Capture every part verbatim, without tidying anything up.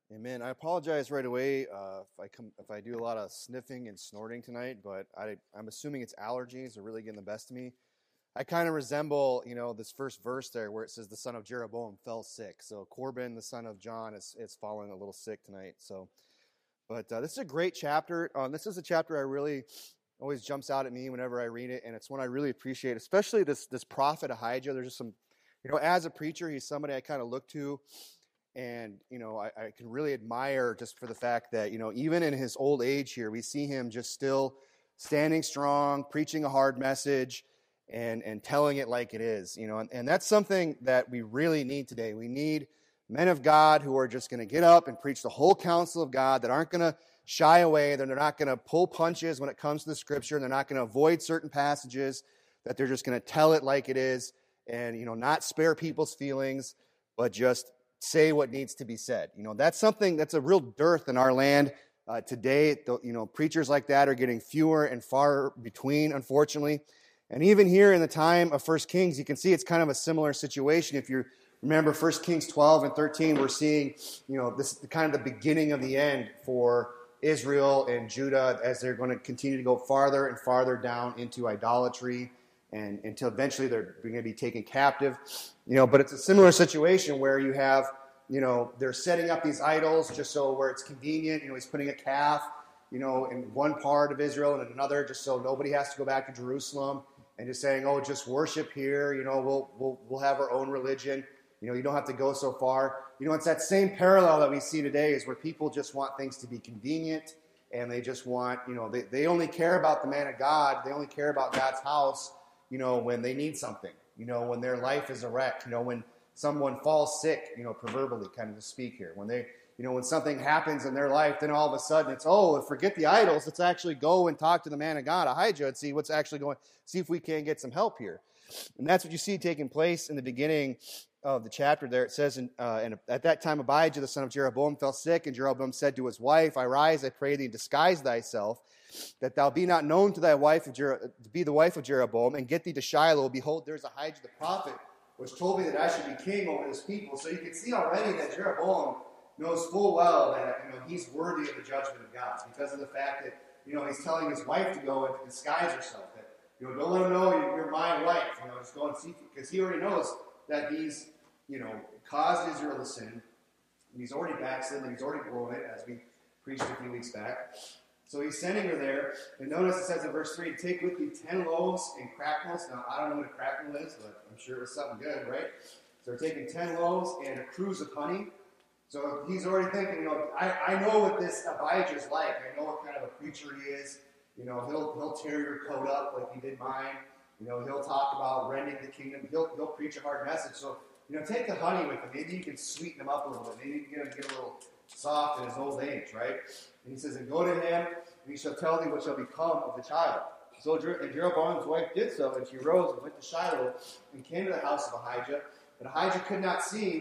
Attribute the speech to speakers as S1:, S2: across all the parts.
S1: Amen. I apologize right away uh, if I come if I do a lot of sniffing and snorting tonight, but I, I'm assuming it's allergies are really getting the best of me. I kind of resemble, you know, this first verse there where it says the son of Jeroboam fell sick. So Corbin, the son of John, is is falling a little sick tonight. So, but uh, this is a great chapter. Um, this is a chapter I really always jumps out at me whenever I read it, and it's one I really appreciate, especially this this prophet Ahijah. There's just some, you know, as a preacher, he's somebody I kind of look to. And, you know, I, I can really admire just for the fact that, you know, even in his old age here, we see him just still standing strong, preaching a hard message, and and telling it like it is, you know. And, and that's something that we really need today. We need men of God who are just going to get up and preach the whole counsel of God, that aren't going to shy away, that they're not going to pull punches when it comes to the Scripture, and they're not going to avoid certain passages, that they're just going to tell it like it is, and, you know, not spare people's feelings, but just say what needs to be said. You know, that's something that's a real dearth in our land uh, today. You know, preachers like that are getting fewer and far between, unfortunately. And even here in the time of First Kings, you can see it's kind of a similar situation. If you remember First Kings twelve and thirteen, we're seeing, you know, this kind of the beginning of the end for Israel and Judah as they're going to continue to go farther and farther down into idolatry, and until eventually they're going to be taken captive. You know, but it's a similar situation where you have, you know, they're setting up these idols just so where it's convenient. You know, he's putting a calf, you know, in one part of Israel and in another, just so nobody has to go back to Jerusalem, and just saying, oh, just worship here. You know, we'll we'll we'll have our own religion. You know, you don't have to go so far. You know, it's that same parallel that we see today, is where people just want things to be convenient, and they just want, you know, they, they only care about the man of God. They only care about God's house, you know, when they need something. You know, when their life is a wreck, you know, when someone falls sick, you know, proverbially, kind of to speak here. When they, you know, when something happens in their life, then all of a sudden it's, oh, forget the idols. Let's actually go and talk to the man of God, Ahijah, and see what's actually going, see if we can get some help here. And that's what you see taking place in the beginning of the chapter there. It says, in, uh, and at that time Abijah, the son of Jeroboam, fell sick, and Jeroboam said to his wife, Arise, I pray thee, and disguise thyself, that thou be not known to thy wife of Jer- to be the wife of Jeroboam, and get thee to Shiloh. Behold, there's Ahijah the prophet, which told me that I should be king over this people. So you can see already that Jeroboam knows full well that, you know, he's worthy of the judgment of God, because of the fact that, you know, he's telling his wife to go and to disguise herself. That, you know, don't let him know you're my wife. You know, just go and see, because he already knows that he's, you know, caused Israel to sin. He's already backslidden, and he's already blown it, as we preached a few weeks back. So he's sending her there, and notice it says in verse three, take with thee ten loaves and cracknels. Now, I don't know what a cracknel is, but I'm sure it was something good, right? So they're taking ten loaves and a cruse of honey. So he's already thinking, you know, I, I know what this Abijah's like. I know what kind of a preacher he is. You know, he'll he'll tear your coat up like he did mine. You know, he'll talk about rending the kingdom. He'll he'll preach a hard message. So, you know, take the honey with him. Maybe you can sweeten him up a little bit. Maybe you can get him to get a little soft in his old age, right? And he says, and go to him, and he shall tell thee what shall become of the child. So and Jeroboam's wife did so, and she rose and went to Shiloh and came to the house of Ahijah. But Ahijah could not see.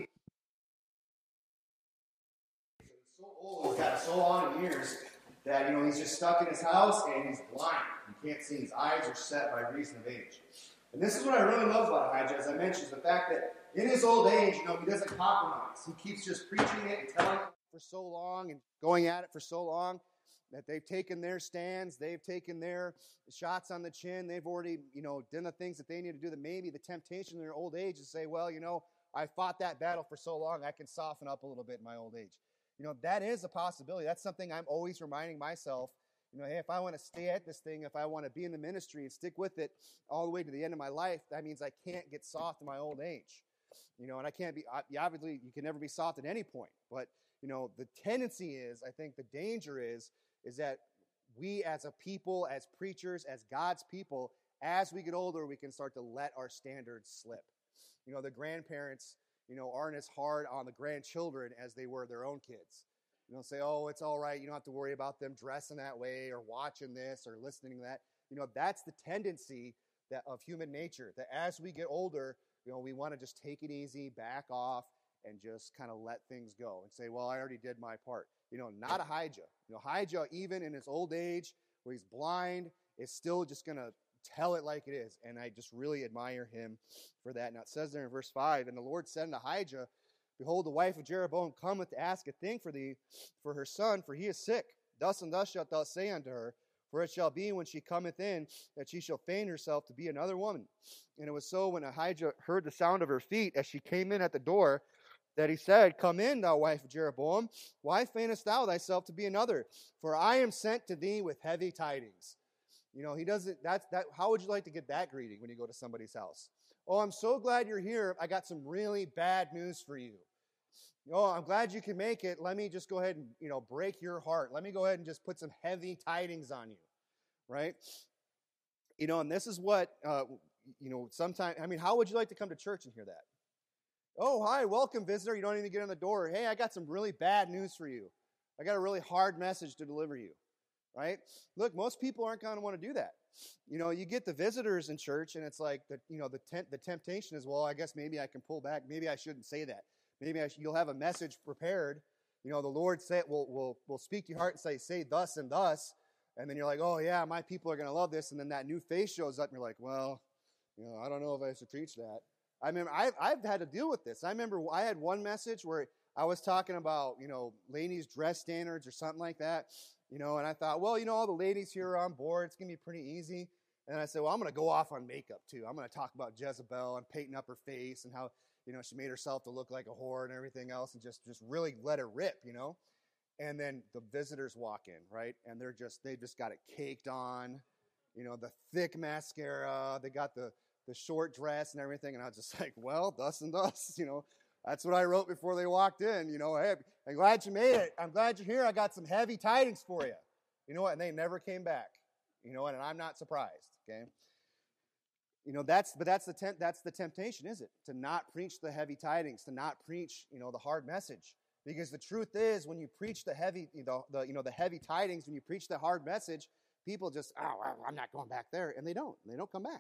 S1: He's so old, he's got so long in years that, you know, he's just stuck in his house and he's blind. You can't see. His eyes are set by reason of age. And this is what I really love about Ahijah, as I mentioned, is the fact that in his old age, you know, he doesn't compromise. He keeps just preaching it and telling it for so long and going at it for so long that they've taken their stands, they've taken their shots on the chin, they've already, you know, done the things that they need to do. That maybe the temptation in their old age is to say, well, you know, I fought that battle for so long, I can soften up a little bit in my old age. You know, that is a possibility. That's something I'm always reminding myself. You know, hey, if I want to stay at this thing, if I want to be in the ministry and stick with it all the way to the end of my life, that means I can't get soft in my old age. You know, and I can't be, obviously, you can never be soft at any point. But, you know, the tendency is, I think the danger is, is that we as a people, as preachers, as God's people, as we get older, we can start to let our standards slip. You know, the grandparents, you know, aren't as hard on the grandchildren as they were their own kids. You know, say, oh, it's all right. You don't have to worry about them dressing that way or watching this or listening to that. You know, that's the tendency that of human nature, that as we get older, you know, we want to just take it easy, back off, and just kind of let things go and say, well, I already did my part. You know, not Ahijah. You know, Ahijah, even in his old age, where he's blind, is still just going to tell it like it is. And I just really admire him for that. Now it says there in verse five, and the Lord said unto Ahijah, Behold, the wife of Jeroboam cometh to ask a thing for thee, for her son, for he is sick. Thus and thus shalt thou say unto her, for it shall be when she cometh in, that she shall feign herself to be another woman. And it was so when Ahijah heard the sound of her feet as she came in at the door, that he said, Come in, thou wife of Jeroboam. Why feignest thou thyself to be another? For I am sent to thee with heavy tidings. You know, he doesn't, that's, that, how would you like to get that greeting when you go to somebody's house? Oh, I'm so glad you're here. I got some really bad news for you. Oh, I'm glad you can make it. Let me just go ahead and, you know, break your heart. Let me go ahead and just put some heavy tidings on you, right? You know, and this is what, uh, you know, sometimes, I mean, how would you like to come to church and hear that? Oh, hi, welcome, visitor. You don't even get in the door. Hey, I got some really bad news for you. I got a really hard message to deliver you, right? Look, most people aren't going to want to do that. You know, you get the visitors in church, and it's like, the, you know, the tent, the temptation is, well, I guess maybe I can pull back. Maybe I shouldn't say that. Maybe I sh- you'll have a message prepared. You know, the Lord say, will will will speak to your heart and say, say thus and thus. And then you're like, oh, yeah, my people are going to love this. And then that new face shows up, and you're like, well, you know, I don't know if I should preach that. I remember I've, I've had to deal with this. I remember I had one message where I was talking about, you know, ladies' dress standards or something like that, you know, and I thought, well, you know, all the ladies here are on board. It's going to be pretty easy. And I said, well, I'm going to go off on makeup, too. I'm going to talk about Jezebel and painting up her face and how, you know, she made herself to look like a whore and everything else and just, just really let her rip, you know. And then the visitors walk in, right? And they're just, they just got it caked on, you know, the thick mascara. They got the, the short dress and everything. And I was just like, well, thus and thus, you know. That's what I wrote before they walked in, you know. Hey, I'm glad you made it. I'm glad you're here. I got some heavy tidings for you. You know what? And they never came back. You know what? And I'm not surprised, okay? You know, that's, but that's the temp, that's the temptation, is it? To not preach the heavy tidings, to not preach, you know, the hard message. Because the truth is, when you preach the heavy, you know, the, you know, the heavy tidings, when you preach the hard message, people just, oh, I'm not going back there. And they don't. They don't come back.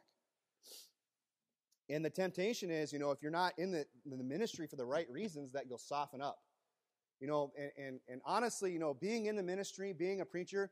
S1: And the temptation is, you know, if you're not in the, in the ministry for the right reasons, that you'll soften up. You know, and, and, and honestly, you know, being in the ministry, being a preacher,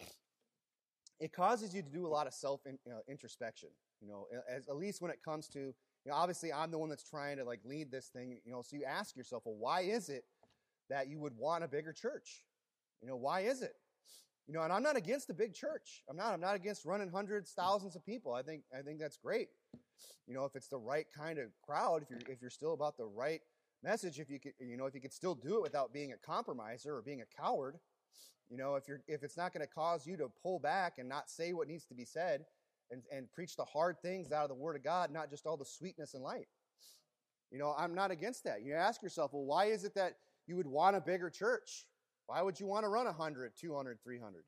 S1: it causes you to do a lot of self-introspection, you know, as, at least when it comes to, you know, obviously I'm the one that's trying to, like, lead this thing, you know, so you ask yourself, well, why is it that you would want a bigger church? You know, why is it? You know, and I'm not against a big church. I'm not. I'm not against running hundreds, thousands of people. I think I think that's great. You know, if it's the right kind of crowd, if you're if you're still about the right message, if you could, you know, if you could still do it without being a compromiser or being a coward. You know, if you're if it's not going to cause you to pull back and not say what needs to be said and, and preach the hard things out of the Word of God, not just all the sweetness and light. You know, I'm not against that. You ask yourself, well, why is it that you would want a bigger church? Why would you want to run one hundred, two hundred, three hundred?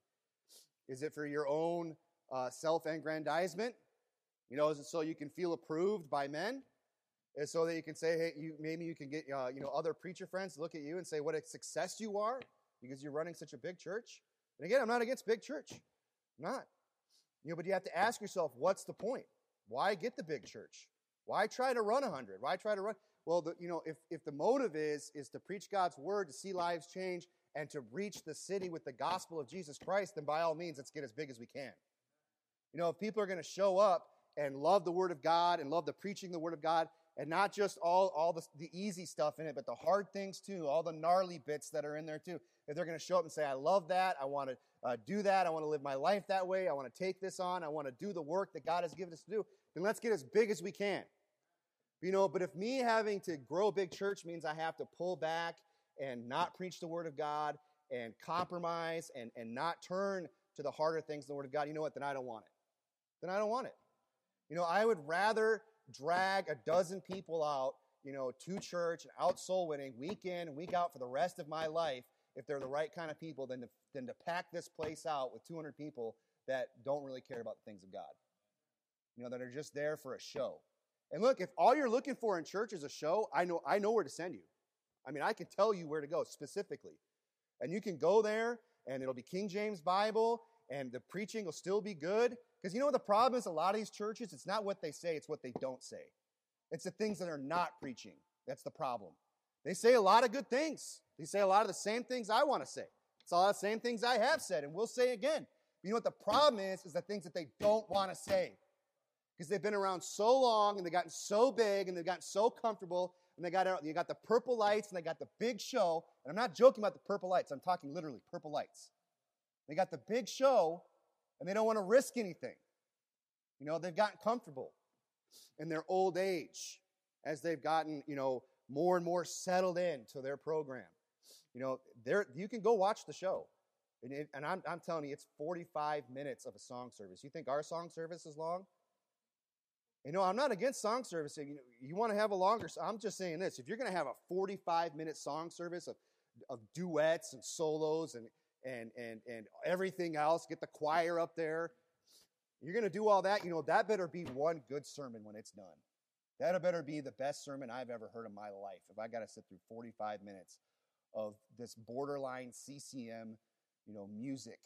S1: Is it for your own uh, self-aggrandizement? You know, is it so you can feel approved by men? Is it so that you can say, hey, you, maybe you can get, uh, you know, other preacher friends to look at you and say what a success you are because you're running such a big church? And again, I'm not against big church. I'm not. You know, but you have to ask yourself, what's the point? Why get the big church? Why try to run one hundred? Why try to run? Well, the, you know, if, if the motive is, is to preach God's word, to see lives change, and to reach the city with the gospel of Jesus Christ, then by all means, let's get as big as we can. You know, if people are going to show up and love the word of God and love the preaching of the word of God, and not just all, all the, the easy stuff in it, but the hard things too, all the gnarly bits that are in there too. If they're going to show up and say, I love that, I want to uh, do that, I want to live my life that way, I want to take this on, I want to do the work that God has given us to do, then let's get as big as we can. You know, but if me having to grow a big church means I have to pull back and not preach the word of God and compromise and, and not turn to the harder things in the word of God, you know what, then I don't want it. Then I don't want it. You know, I would rather drag a dozen people out, you know, to church and out soul winning week in and week out for the rest of my life if they're the right kind of people than to, than to pack this place out with two hundred people that don't really care about the things of God. You know, that are just there for a show. And look, if all you're looking for in church is a show, I know I know where to send you. I mean, I can tell you where to go specifically. And you can go there, and it'll be King James Bible, and the preaching will still be good. Because you know what the problem is? A lot of these churches, it's not what they say, it's what they don't say. It's the things that are not preaching. That's the problem. They say a lot of good things. They say a lot of the same things I want to say. It's a lot of the same things I have said, and will say again. But you know what the problem is? Is the things that they don't want to say. Because they've been around so long, and they've gotten so big, and they've gotten so comfortable and they got out, you got the purple lights, and they got the big show. And I'm not joking about the purple lights. I'm talking literally purple lights. They got the big show, and they don't want to risk anything. You know, they've gotten comfortable in their old age as they've gotten, you know, more and more settled into their program. You know, there you can go watch the show. And, it, and I'm, I'm telling you, it's forty-five minutes of a song service. You think our song service is long? You know, I'm not against song service. You, you want to have a longer, I'm just saying this. If you're going to have a forty-five minute song service of, of duets and solos and, and, and, and everything else, get the choir up there, you're going to do all that, you know, that better be one good sermon when it's done. That better be the best sermon I've ever heard in my life if I got to sit through forty-five minutes of this borderline C C M, you know, music.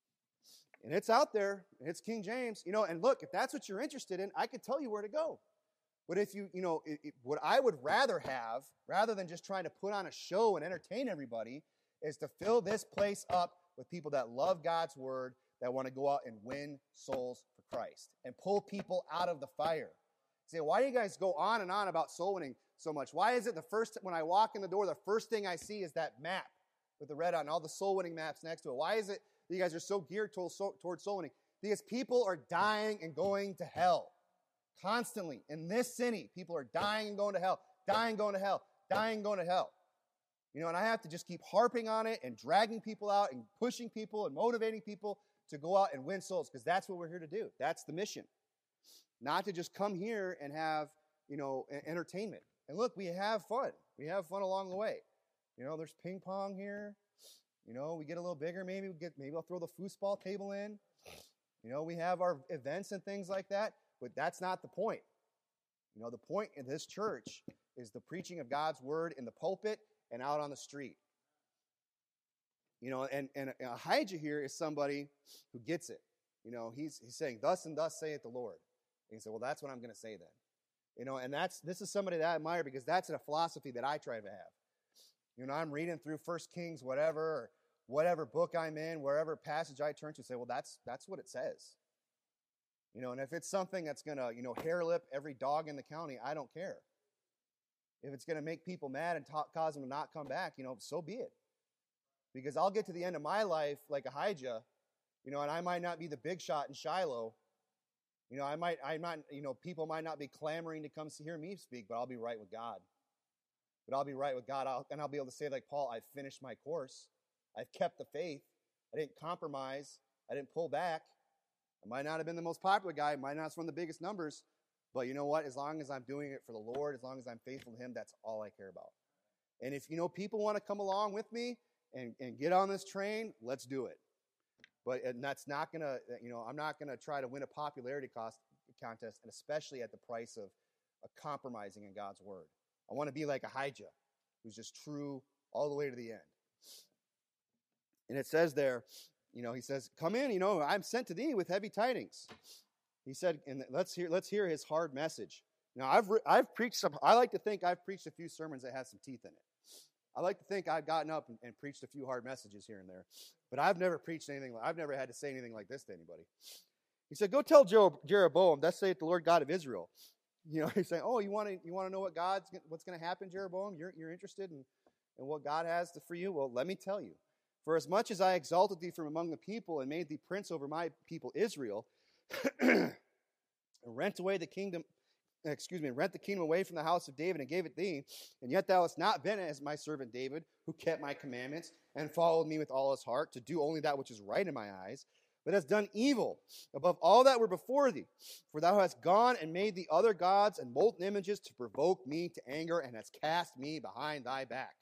S1: And it's out there. It's King James. You know, and look, if that's what you're interested in, I could tell you where to go. But if you, you know, it, it, what I would rather have, rather than just trying to put on a show and entertain everybody, is to fill this place up with people that love God's word, that want to go out and win souls for Christ and pull people out of the fire. Say, why do you guys go on and on about soul winning so much? Why is it the first, when I walk in the door, the first thing I see is that map with the red on, all the soul winning maps next to it? Why is it that you guys are so geared towards soul, towards soul winning? Because people are dying and going to hell. Constantly. In this city, people are dying and going to hell. Dying, going to hell. Dying, going to hell. You know, and I have to just keep harping on it and dragging people out and pushing people and motivating people to go out and win souls, because that's what we're here to do. That's the mission. Not to just come here and have, you know, entertainment. And look, we have fun. We have fun along the way. You know, there's ping pong here. You know, we get a little bigger. Maybe we get. Maybe I'll throw the foosball table in. You know, we have our events and things like that. But that's not the point. You know, the point in this church is the preaching of God's word in the pulpit and out on the street. You know, and, and Ahijah here is somebody who gets it. You know, he's he's saying, thus and thus saith the Lord. And he said, well, that's what I'm going to say then. You know, and that's this is somebody that I admire, because that's a philosophy that I try to have. You know, I'm reading through First Kings, whatever, or whatever book I'm in, wherever passage I turn to, say, well, that's that's what it says. You know, and if it's something that's going to, you know, hair lip every dog in the county, I don't care. If it's going to make people mad and ta- cause them to not come back, you know, so be it. Because I'll get to the end of my life like Ahijah, you know, and I might not be the big shot in Shiloh. You know, I might, I might, you know, people might not be clamoring to come see, hear me speak, but I'll be right with God. But I'll be right with God, I'll, and I'll be able to say like Paul, I've finished my course. I've kept the faith. I didn't compromise. I didn't pull back. I might not have been the most popular guy. I might not have run the biggest numbers. But you know what? As long as I'm doing it for the Lord, as long as I'm faithful to Him, that's all I care about. And if, you know, people want to come along with me and, and get on this train, let's do it. But and that's not going to, you know, I'm not going to try to win a popularity cost, contest, and especially at the price of, of compromising in God's word. I want to be like Ahijah, who's just true all the way to the end. And it says there, you know, he says, come in, you know, I'm sent to thee with heavy tidings. He said, and let's hear, let's hear his hard message. Now, I've, re- I've preached some, I like to think I've preached a few sermons that have some teeth in it. I like to think I've gotten up and, and preached a few hard messages here and there, but I've never preached anything, I've never had to say anything like this to anybody. He said, go tell Jeroboam, thus saith the Lord God of Israel. You know, he's saying, oh, you want to, you want to know what God's, what's going to happen, Jeroboam? You're, you're interested in, in what God has to, for you? Well, let me tell you. For as much as I exalted thee from among the people and made thee prince over my people Israel, and rent away the kingdom, excuse me, rent the kingdom away from the house of David and gave it thee, and yet thou hast not been as my servant David, who kept my commandments and followed me with all his heart to do only that which is right in my eyes, but hast done evil above all that were before thee. For thou hast gone and made the other gods and molten images to provoke me to anger, and hast cast me behind thy back.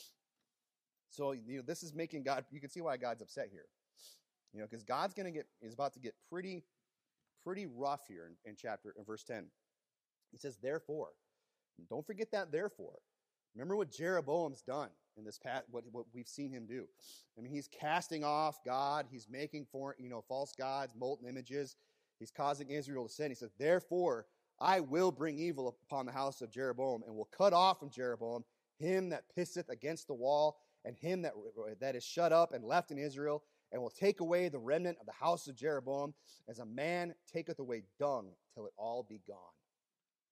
S1: So, you know, this is making God, you can see why God's upset here. You know, because God's going to get, is about to get pretty, pretty rough here in, in chapter, in verse ten. He says, therefore, and don't forget that therefore. Remember what Jeroboam's done in this past, what, what we've seen him do. I mean, he's casting off God. He's making, for, you know, false gods, molten images. He's causing Israel to sin. He says, therefore, I will bring evil upon the house of Jeroboam, and will cut off from Jeroboam him that pisseth against the wall, and him that, that is shut up and left in Israel, and will take away the remnant of the house of Jeroboam, as a man taketh away dung till it all be gone.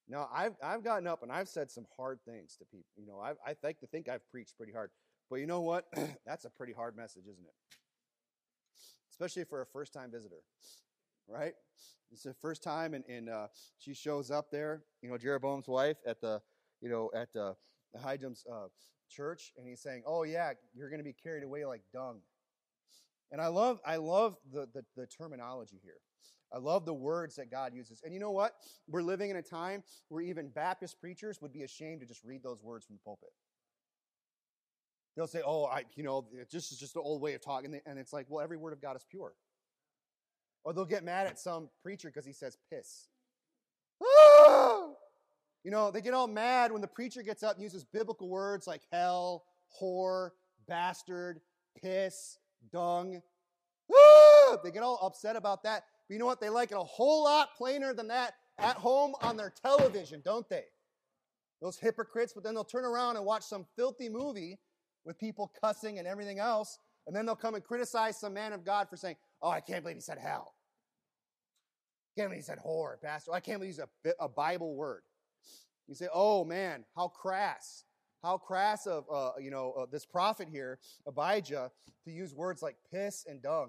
S1: Now, I've I've gotten up and I've said some hard things to people. You know, I I like to think I've preached pretty hard, but you know what? That's a pretty hard message, isn't it? Especially for a first-time visitor, right? It's the first time, and, and uh, she shows up there, you know, Jeroboam's wife at the, you know, at uh, the Hijam's uh, church, and he's saying, "Oh yeah, you're going to be carried away like dung." And I love, I love the, the the terminology here. I love the words that God uses. And you know what? We're living in a time where even Baptist preachers would be ashamed to just read those words from the pulpit. They'll say, "Oh, I, you know, this is just an old way of talking," and it's like, well, every word of God is pure. Or they'll get mad at some preacher because he says piss. Ah! You know, they get all mad when the preacher gets up and uses biblical words like hell, whore, bastard, piss, dung. Ah! They get all upset about that. But you know what? They like it a whole lot plainer than that at home on their television, don't they? Those hypocrites, but then they'll turn around and watch some filthy movie with people cussing and everything else, and then they'll come and criticize some man of God for saying, "Oh, I can't believe he said hell. I can't believe he said whore, bastard. I can't believe he used a, a Bible word." You say, "Oh, man, how crass. How crass of, uh, you know, uh, this prophet here, Abijah, to use words like piss and dung."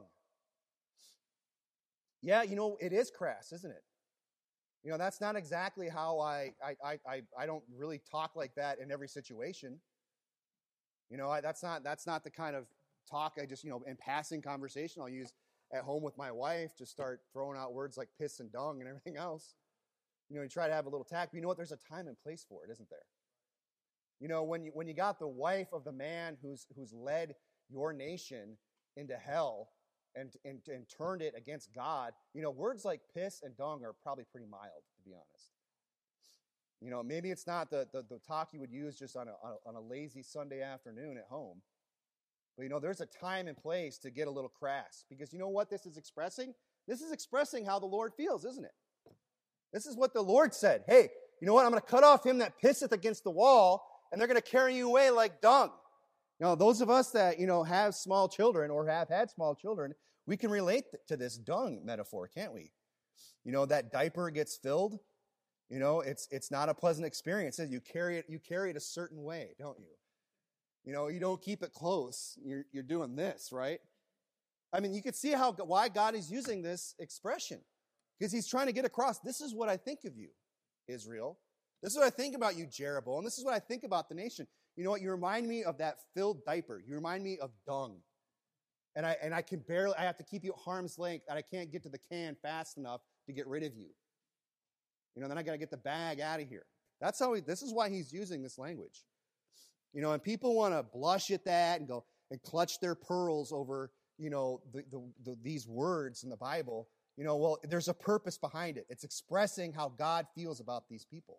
S1: Yeah, you know, it is crass, isn't it? You know, that's not exactly how I, I, I, I don't really talk like that in every situation. You know, I, that's not that's not the kind of talk I just, you know, in passing conversation I'll use at home with my wife, just start throwing out words like piss and dung and everything else. You know, you try to have a little tact, but you know what? There's a time and place for it, isn't there? You know, when you when you got the wife of the man who's who's led your nation into hell and and, and turned it against God, you know, words like piss and dung are probably pretty mild, to be honest. You know, maybe it's not the, the, the talk you would use just on a, on a on a lazy Sunday afternoon at home. But, you know, there's a time and place to get a little crass. Because you know what this is expressing? This is expressing how the Lord feels, isn't it? This is what the Lord said. Hey, you know what? I'm going to cut off him that pisseth against the wall, and they're going to carry you away like dung. Now, those of us that, you know, have small children or have had small children, we can relate to this dung metaphor, can't we? You know, that diaper gets filled. You know, it's it's not a pleasant experience. You carry it, you carry it a certain way, don't you? You know, you don't keep it close. You're you're doing this, right? I mean, you can see how why God is using this expression. Because he's trying to get across, this is what I think of you, Israel. This is what I think about you, Jeroboam. This is what I think about the nation. You know what? You remind me of that filled diaper. You remind me of dung. And I and I can barely, I have to keep you at harm's length, and I can't get to the can fast enough to get rid of you. You know, then I got to get the bag out of here. That's how he, this is why he's using this language. You know, and people want to blush at that and go and clutch their pearls over, you know, the, the, the, these words in the Bible. You know, well, there's a purpose behind it. It's expressing how God feels about these people.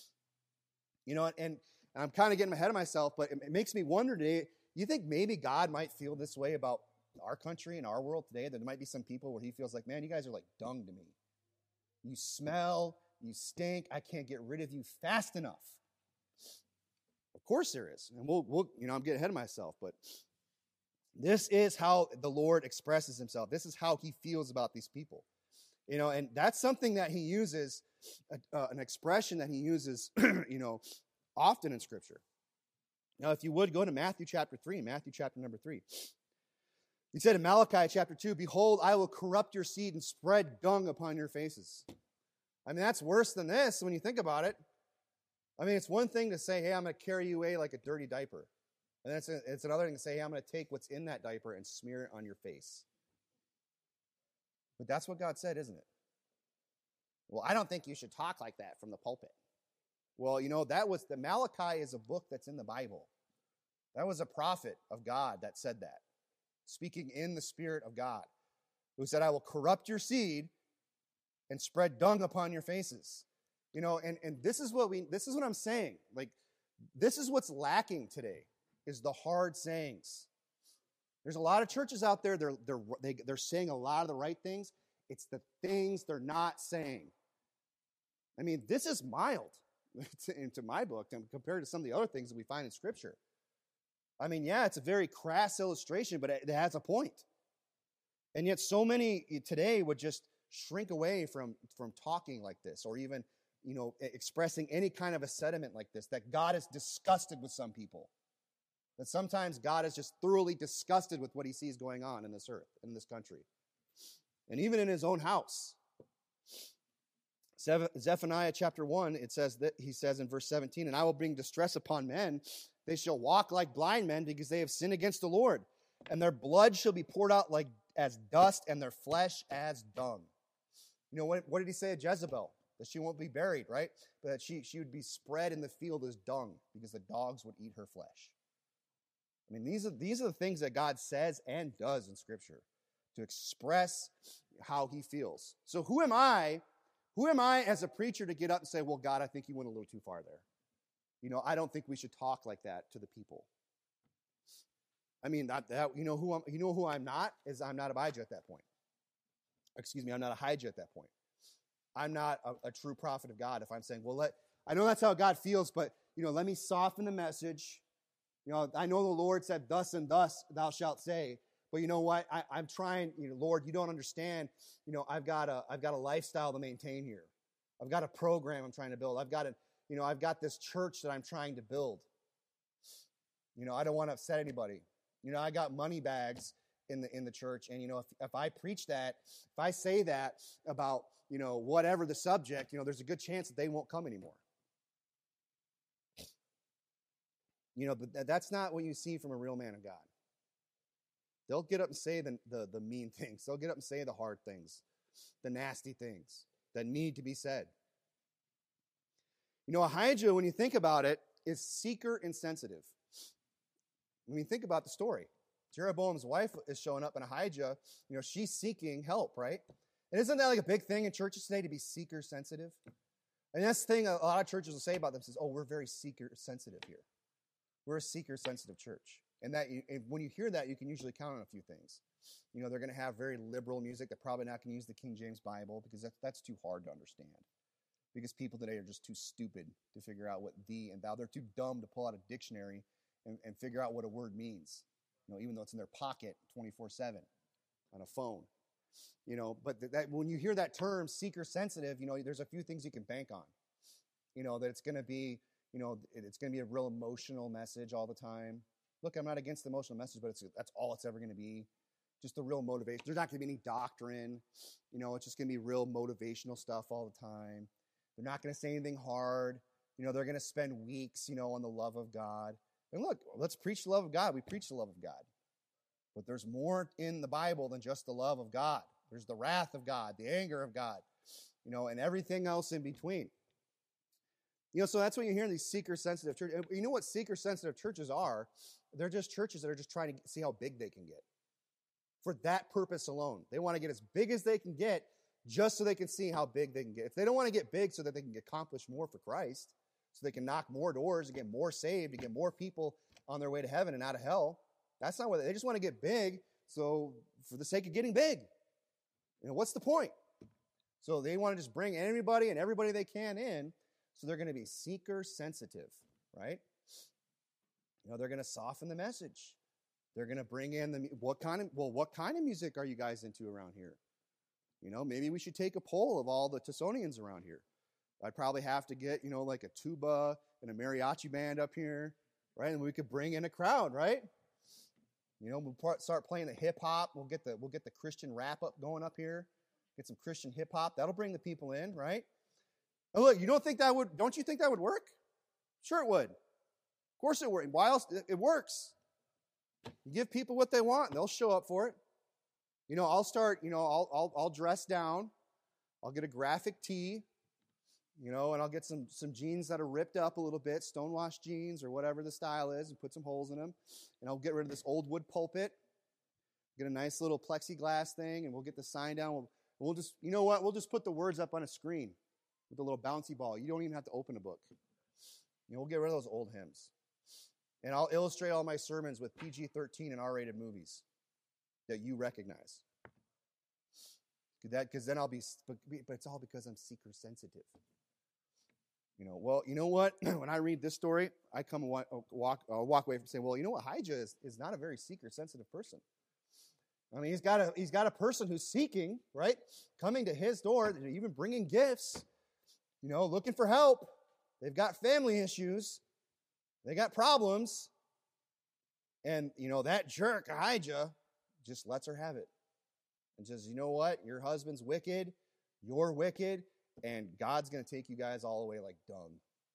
S1: You know, and, and I'm kind of getting ahead of myself, but it, it makes me wonder today, you think maybe God might feel this way about our country and our world today? That there might be some people where he feels like, man, you guys are like dung to me. You smell, you stink, I can't get rid of you fast enough. Of course there is. And we'll, we'll, you know, I'm getting ahead of myself, but this is how the Lord expresses himself. This is how he feels about these people. You know, and that's something that he uses, uh, an expression that he uses, you know, often in Scripture. Now, if you would, go to Matthew chapter three, Matthew chapter number three. He said in Malachi chapter two, "Behold, I will corrupt your seed and spread dung upon your faces." I mean, that's worse than this when you think about it. I mean, it's one thing to say, hey, I'm going to carry you away like a dirty diaper. And it's, a, it's another thing to say, hey, I'm going to take what's in that diaper and smear it on your face. But that's what God said, isn't it? Well, I don't think you should talk like that from the pulpit. Well, you know, that was, the Malachi is a book that's in the Bible. That was a prophet of God that said that, speaking in the Spirit of God, who said, I will corrupt your seed and spread dung upon your faces. You know, and, and this is what we, this is what I'm saying. Like, this is what's lacking today, is the hard sayings. There's a lot of churches out there, they're, they're, they, they're saying a lot of the right things. It's the things they're not saying. I mean, this is mild into my book compared to some of the other things that we find in Scripture. I mean, yeah, it's a very crass illustration, but it has a point. And yet so many today would just shrink away from, from talking like this, or even you know, expressing any kind of a sentiment like this, that God is disgusted with some people. That sometimes God is just thoroughly disgusted with what he sees going on in this earth, in this country. And even in his own house. Zephaniah chapter one, it says that he says in verse seventeen, and I will bring distress upon men. They shall walk like blind men because they have sinned against the Lord. And their blood shall be poured out like as dust and their flesh as dung. You know, what, what did he say of Jezebel? That she won't be buried, right? But that she, she would be spread in the field as dung because the dogs would eat her flesh. I mean, these are, these are the things that God says and does in Scripture to express how he feels. So who am I, who am I as a preacher to get up and say, well, God, I think you went a little too far there. You know, I don't think we should talk like that to the people. I mean, that, that you know who I'm, you know who I'm not is I'm not Abijah at that point. Excuse me, I'm not Ahijah at that point. I'm not a, a true prophet of God if I'm saying, well, let I know that's how God feels, but you know, let me soften the message. You know, I know the Lord said, thus and thus thou shalt say, but you know what? I, I'm trying, you know, Lord, you don't understand. You know, I've got a I've got a lifestyle to maintain here. I've got a program I'm trying to build. I've got a, you know, I've got this church that I'm trying to build. You know, I don't want to upset anybody. You know, I got money bags in the in the church, and you know, if, if I preach that, if I say that about, you know, whatever the subject, you know, there's a good chance that they won't come anymore. You know, but that's not what you see from a real man of God. They'll get up and say the, the, the mean things. They'll get up and say the hard things, the nasty things that need to be said. You know, Ahijah, when you think about it, is seeker insensitive. When you think about the story, Jeroboam's wife is showing up, and Ahijah, you know, she's seeking help, right? And isn't that like a big thing in churches today, to be seeker sensitive? And that's the thing a lot of churches will say about them, is, oh, we're very seeker sensitive here. We're a seeker sensitive church. And that you, when you hear that, you can usually count on a few things. You know, they're going to have very liberal music. They're probably not going to use the King James Bible because that, that's too hard to understand. Because people today are just too stupid to figure out what thee and thou. They're too dumb to pull out a dictionary and, and figure out what a word means. You know, even though it's in their pocket twenty-four seven on a phone. You know, but that, that when you hear that term, seeker sensitive, you know, there's a few things you can bank on. You know, that it's going to be, you know, it, it's going to be a real emotional message all the time. Look, I'm not against the emotional message, but it's, that's all it's ever going to be. Just the real motivation. There's not going to be any doctrine. You know, it's just going to be real motivational stuff all the time. They're not going to say anything hard. You know, they're going to spend weeks, you know, on the love of God. And look, let's preach the love of God. We preach the love of God. But there's more in the Bible than just the love of God. There's the wrath of God, the anger of God, you know, and everything else in between. You know, so that's what you hear in these seeker-sensitive churches. You know what seeker-sensitive churches are? They're just churches that are just trying to see how big they can get. For that purpose alone. They want to get as big as they can get just so they can see how big they can get. If they don't want to get big so that they can accomplish more for Christ, so they can knock more doors and get more saved, and get more people on their way to heaven and out of hell, that's not what they, they just want to get big, so for the sake of getting big. You know, what's the point? So they want to just bring everybody and everybody they can in, so they're going to be seeker sensitive, right? You know, they're going to soften the message. They're going to bring in the, what kind of, well, what kind of music are you guys into around here? You know, maybe we should take a poll of all the Tucsonians around here. I'd probably have to get, you know, like a tuba and a mariachi band up here, right? And we could bring in a crowd, right? You know, we'll start playing the hip hop. We'll get the we'll get the Christian rap up going up here. Get some Christian hip hop. That'll bring the people in, right? And look, you don't think that would? Don't you think that would work? Sure, it would. Of course, it would. Why else? It works. You give people what they want, and they'll show up for it. You know, I'll start. You know, I'll I'll, I'll dress down. I'll get a graphic tee. You know, and I'll get some some jeans that are ripped up a little bit, stonewashed jeans or whatever the style is, and put some holes in them. And I'll get rid of this old wood pulpit, get a nice little plexiglass thing, and we'll get the sign down. We'll, we'll just, you know what? We'll just put the words up on a screen with a little bouncy ball. You don't even have to open a book. You know, we'll get rid of those old hymns. And I'll illustrate all my sermons with P G thirteen and R-rated movies that you recognize. Because then I'll be, but it's all because I'm seeker sensitive. You know, well, you know what? When I read this story, I come and walk, walk, uh, walk away from saying, well, you know what? Ahijah is, is not a very seeker-sensitive person. I mean, he's got a he's got a person who's seeking, right? Coming to his door, even bringing gifts. you know, looking for help. They've got family issues. They got problems. And, you know, that jerk, Ahijah, just lets her have it. And says, you know what? Your husband's wicked. You're wicked. And God's going to take you guys all away like dung.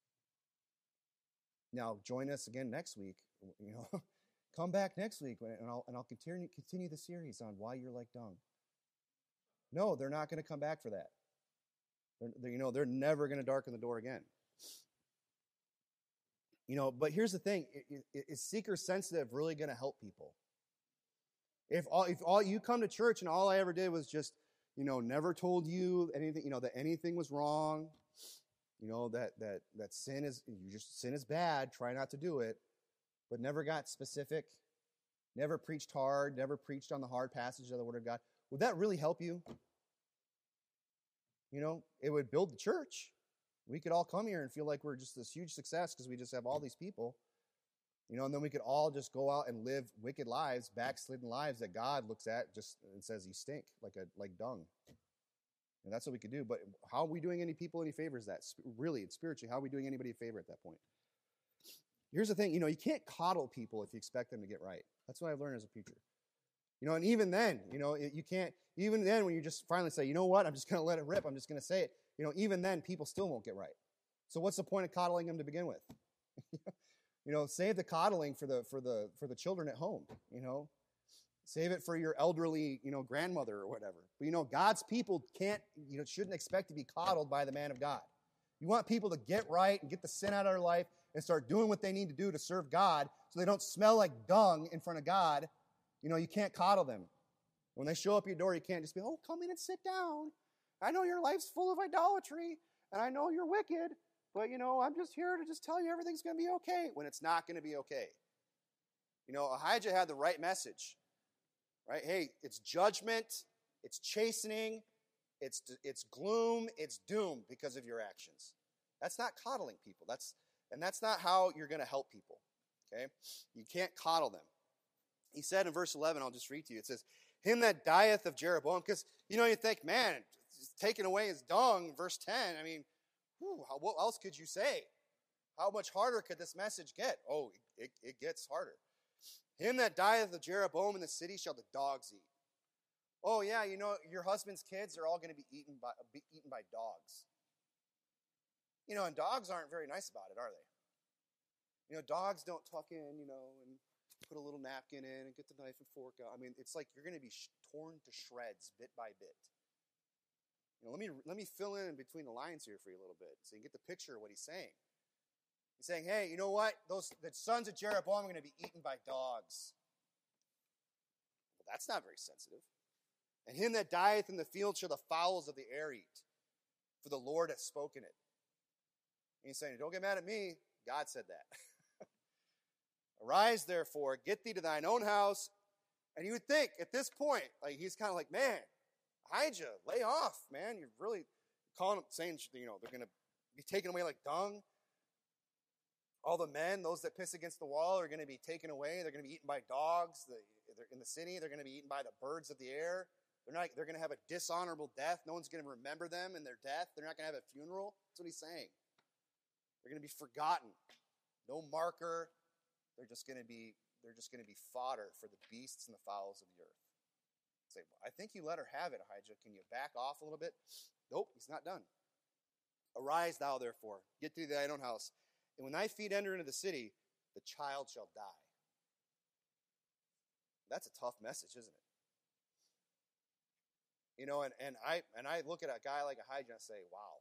S1: Now, join us again next week. You know, come back next week, and I'll, and I'll continue, continue the series on why you're like dung. No, they're not going to come back for that. They're, they're, you know, they're never going to darken the door again. You know, but here's the thing. Is seeker sensitive really going to help people? If all, if all you come to church and all I ever did was just, you know, never told you anything, you know, that anything was wrong, you know, that that that sin is, you just, sin is bad, try not to do it, but never got specific, never preached hard, never preached on the hard passage of the Word of God, would that really help you? You know, it would build the church. We could all come here and feel like we're just this huge success because we just have all these people. You know, and then we could all just go out and live wicked lives, backslidden lives that God looks at just and says you stink like a like dung. And that's what we could do. But how are we doing any people any favors? That really, it's spiritually, how are we doing anybody a favor at that point? Here's the thing, you know, you can't coddle people if you expect them to get right. That's what I've learned as a preacher. You know, and even then, you know, you can't, even then when you just finally say, you know what, I'm just going to let it rip, I'm just going to say it, you know, even then people still won't get right. So what's the point of coddling them to begin with? You know, save the coddling for the for the for the children at home, you know. Save it for your elderly, you know, grandmother or whatever. But you know, God's people can't, you know, shouldn't expect to be coddled by the man of God. You want people to get right and get the sin out of their life and start doing what they need to do to serve God so they don't smell like dung in front of God. You know, you can't coddle them. When they show up at your door, you can't just be, oh, come in and sit down. I know your life's full of idolatry, and I know you're wicked, but, you know, I'm just here to just tell you everything's going to be okay when it's not going to be okay. You know, Ahijah had the right message, right? Hey, it's judgment, it's chastening, it's it's gloom, it's doom because of your actions. That's not coddling people. That's and that's not how you're going to help people, okay? You can't coddle them. He said in verse eleven, I'll just read to you, it says, him that dieth of Jeroboam, because, you know, you think, man, taking away his dung, verse ten, I mean, whew, what else could you say? How much harder could this message get? Oh, it, it gets harder. Him that dieth of Jeroboam in the city shall the dogs eat. Oh, yeah, you know, your husband's kids are all going to be eaten by, be eaten by dogs. You know, and dogs aren't very nice about it, are they? You know, dogs don't tuck in, you know, and put a little napkin in and get the knife and fork out. I mean, it's like you're going to be sh- torn to shreds bit by bit. You know, let me let me fill in between the lines here for you a little bit so you can get the picture of what he's saying. He's saying, hey, you know what? Those the sons of Jeroboam are going to be eaten by dogs. Well, that's not very sensitive. And him that dieth in the field shall the fowls of the air eat, for the Lord hath spoken it. And he's saying, don't get mad at me. God said that. Arise, therefore, get thee to thine own house. And you would think, at this point, like he's kind of like, man, Ahijah, lay off, man. You're really calling them, saying, you know, they're going to be taken away like dung. All the men, those that piss against the wall, are going to be taken away. They're going to be eaten by dogs. They're in the city. They're going to be eaten by the birds of the air. They're not. They're going to have a dishonorable death. No one's going to remember them in their death. They're not going to have a funeral. That's what he's saying. They're going to be forgotten. No marker. They're just going to be. They're just going to be fodder for the beasts and the fowls of the earth. Say, I think you let her have it, Ahijah. Can you back off a little bit? Nope, he's not done. Arise thou, therefore, get thee to thine own house. And when thy feet enter into the city, the child shall die. That's a tough message, isn't it? You know, and, and I and I look at a guy like Ahijah and say, wow,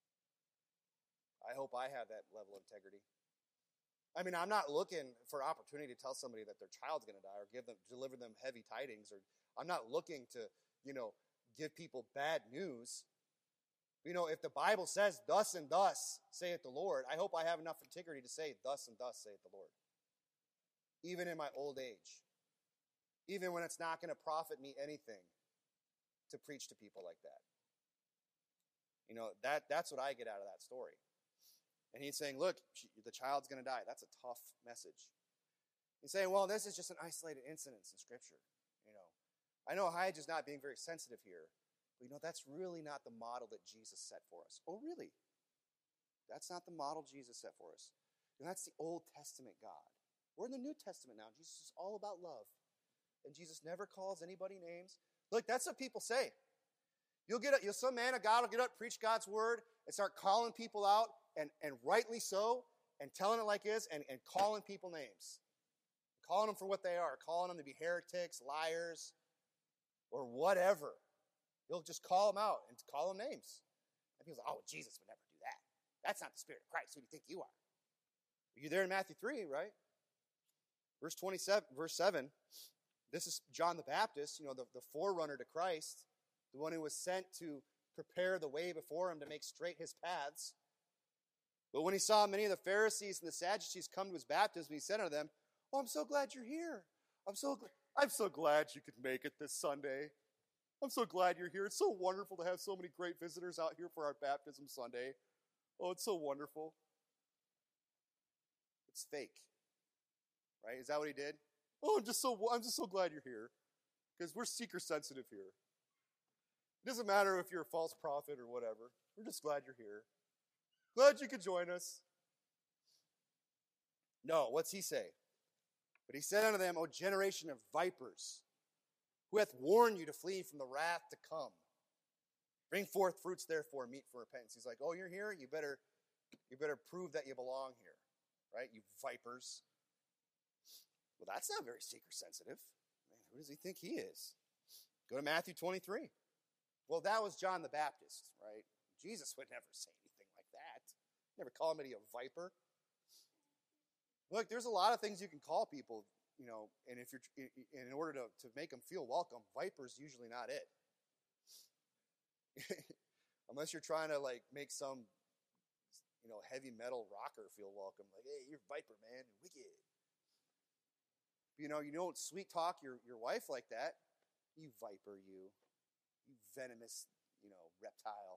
S1: I hope I have that level of integrity. I mean, I'm not looking for opportunity to tell somebody that their child's going to die or give them, deliver them heavy tidings, or I'm not looking to, you know, give people bad news. You know, if the Bible says, thus and thus saith the Lord, I hope I have enough integrity to say, thus and thus saith the Lord. Even in my old age. Even when it's not going to profit me anything to preach to people like that. You know, that that's what I get out of that story. And he's saying, look, she, the child's going to die. That's a tough message. He's saying, well, this is just an isolated incident in Scripture. You know, I know Ahijah's not being very sensitive here. But, you know, that's really not the model that Jesus set for us. Oh, really? That's not the model Jesus set for us. And that's the Old Testament God. We're in the New Testament now. Jesus is all about love. And Jesus never calls anybody names. Look, that's what people say. You'll get you'll some man of God will get up, preach God's word, and start calling people out, and, and rightly so, and telling it like it is, and, and calling people names. Calling them for what they are, calling them to be heretics, liars, or whatever. He'll just call them out and call them names. And people say, oh, Jesus would never do that. That's not the Spirit of Christ. Who do you think you are? You're there in Matthew three, right? Verse twenty-seven, verse seven. This is John the Baptist, you know, the, the forerunner to Christ, the one who was sent to prepare the way before him to make straight his paths. But when he saw many of the Pharisees and the Sadducees come to his baptism, he said unto them, oh, I'm so glad you're here. I'm so glad. I'm so glad you could make it this Sunday. I'm so glad you're here. It's so wonderful to have so many great visitors out here for our baptism Sunday. Oh, it's so wonderful. It's fake. Right? Is that what he did? Oh, I'm just so I'm just so glad you're here. Because we're seeker sensitive here. It doesn't matter if you're a false prophet or whatever. We're just glad you're here. Glad you could join us. No, what's he say? But he said unto them, O generation of vipers, who hath warned you to flee from the wrath to come? Bring forth fruits, therefore, meet for repentance. He's like, oh, you're here? You better, you better prove that you belong here. Right? You vipers. Well, that's not very seeker-sensitive. Man, who does he think he is? Go to Matthew twenty-three. Well, that was John the Baptist, right? Jesus would never say anything like that. Never call anybody a viper. Look, there's a lot of things you can call people, you know, and if you're in order to, to make them feel welcome, viper's usually not it. Unless you're trying to like make some, you know, heavy metal rocker feel welcome, like, hey, you're viper, man, wicked. You know, you don't sweet talk your, your wife like that. You viper, you. You venomous, you know, reptile.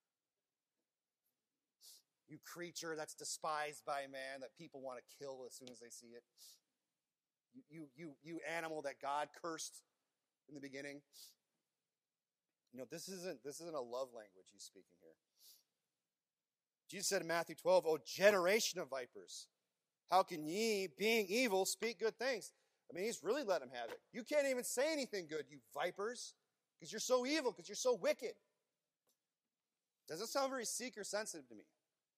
S1: You creature that's despised by man, that people want to kill as soon as they see it. You, you, you, you animal that God cursed in the beginning. You know, this isn't, this isn't a love language he's speaking here. Jesus said in Matthew twelve, O generation of vipers, how can ye, being evil, speak good things? I mean, he's really let them have it. You can't even say anything good, you vipers, because you're so evil, because you're so wicked. Doesn't sound very seeker-sensitive to me.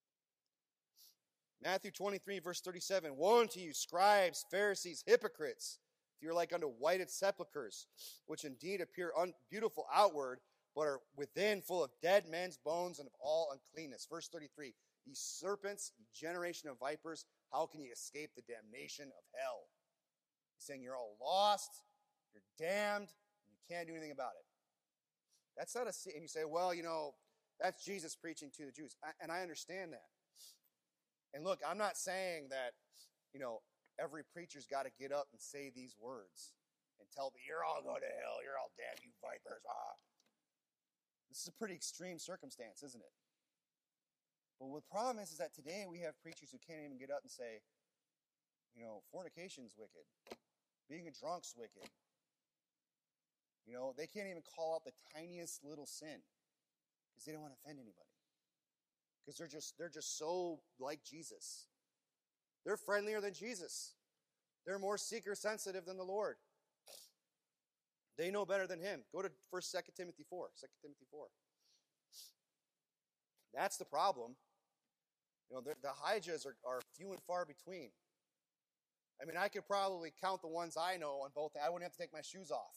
S1: Matthew twenty-three, verse thirty-seven, woe unto you, scribes, Pharisees, hypocrites, if you're like unto whited sepulchres, which indeed appear un- beautiful outward, but are within full of dead men's bones and of all uncleanness. Verse thirty-three, ye serpents, ye generation of vipers, how can ye escape the damnation of hell? He's saying you're all lost, you're damned, and you can't do anything about it. That's not a, and you say, well, you know, that's Jesus preaching to the Jews. I, and I understand that. And look, I'm not saying that, you know, every preacher's got to get up and say these words and tell me, you're all going to hell, you're all damned, you vipers. Ah. This is a pretty extreme circumstance, isn't it? But the problem is, is that today we have preachers who can't even get up and say, you know, fornication's wicked. Being a drunk's wicked. You know, they can't even call out the tiniest little sin because they don't want to offend anybody. Because they're just they're just so like Jesus. They're friendlier than Jesus. They're more seeker-sensitive than the Lord. They know better than him. Go to First, Second Timothy four. Second Timothy four. That's the problem. You know, the, the hijahs are, are few and far between. I mean, I could probably count the ones I know on both. I wouldn't have to take my shoes off.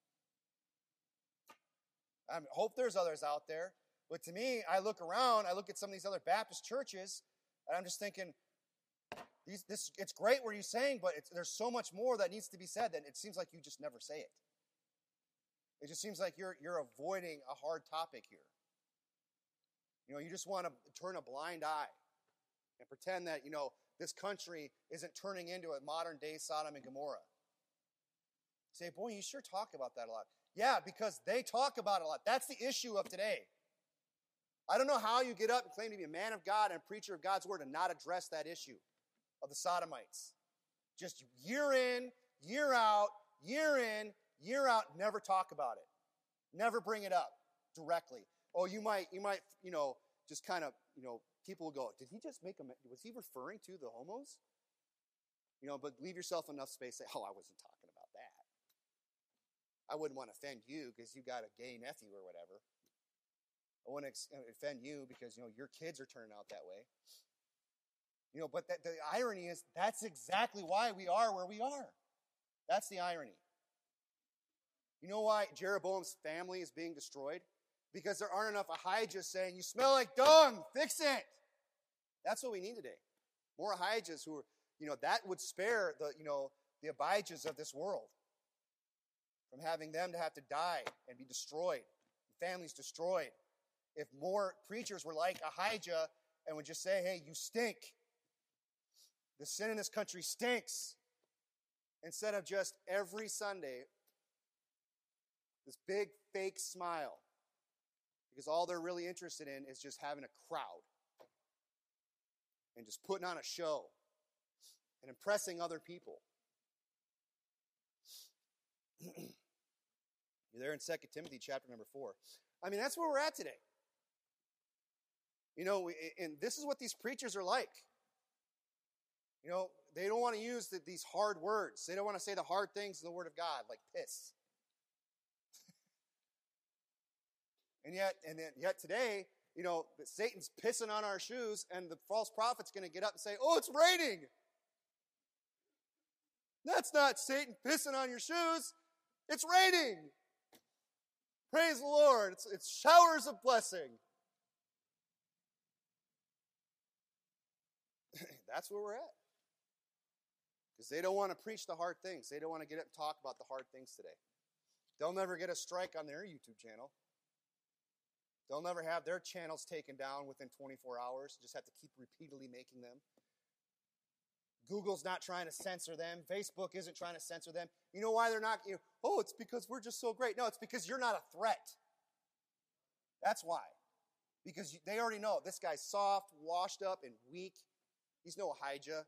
S1: I mean, hope there's others out there. But to me, I look around, I look at some of these other Baptist churches, and I'm just thinking, these, this, it's great what you're saying, but it's, there's so much more that needs to be said that it seems like you just never say it. It just seems like you're you're avoiding a hard topic here. You know, you just want to turn a blind eye and pretend that, you know, this country isn't turning into a modern-day Sodom and Gomorrah. You say, boy, you sure talk about that a lot. Yeah, because they talk about it a lot. That's the issue of today. I don't know how you get up and claim to be a man of God and a preacher of God's word and not address that issue of the Sodomites. Just year in, year out, year in, year out, never talk about it. Never bring it up directly. Oh, you might, you might, you know, just kind of, you know, people will go, did he just make a, was he referring to the homos? You know, but leave yourself enough space to say, oh, I wasn't talking about that. I wouldn't want to offend you because you got a gay nephew or whatever. I want to offend you because, you know, your kids are turning out that way. You know, but that, the irony is that's exactly why we are where we are. That's the irony. You know why Jeroboam's family is being destroyed? Because there aren't enough Ahijahs saying, you smell like dung, fix it. That's what we need today. More Ahijahs who are, you know, that would spare the, you know, the Abijahs of this world from having them to have to die and be destroyed, families destroyed. If more preachers were like Ahijah and would just say, hey, you stink. The sin in this country stinks. Instead of just every Sunday, this big fake smile. Because all they're really interested in is just having a crowd. And just putting on a show. And impressing other people. You're there in Second Timothy chapter number four. I mean, that's where we're at today. You know, and this is what these preachers are like. You know, they don't want to use the, these hard words. They don't want to say the hard things in the Word of God, like piss. and yet, and then, yet today, you know, Satan's pissing on our shoes, and the false prophet's going to get up and say, "Oh, it's raining." That's not Satan pissing on your shoes. It's raining. Praise the Lord. It's, it's showers of blessing. That's where we're at. Because they don't want to preach the hard things. They don't want to get up and talk about the hard things today. They'll never get a strike on their YouTube channel. They'll never have their channels taken down within twenty-four hours. Just have to keep repeatedly making them. Google's not trying to censor them. Facebook isn't trying to censor them. You know why they're not? You know, oh, it's because we're just so great. No, it's because you're not a threat. That's why. Because they already know this guy's soft, washed up, and weak. He's no Ahijah.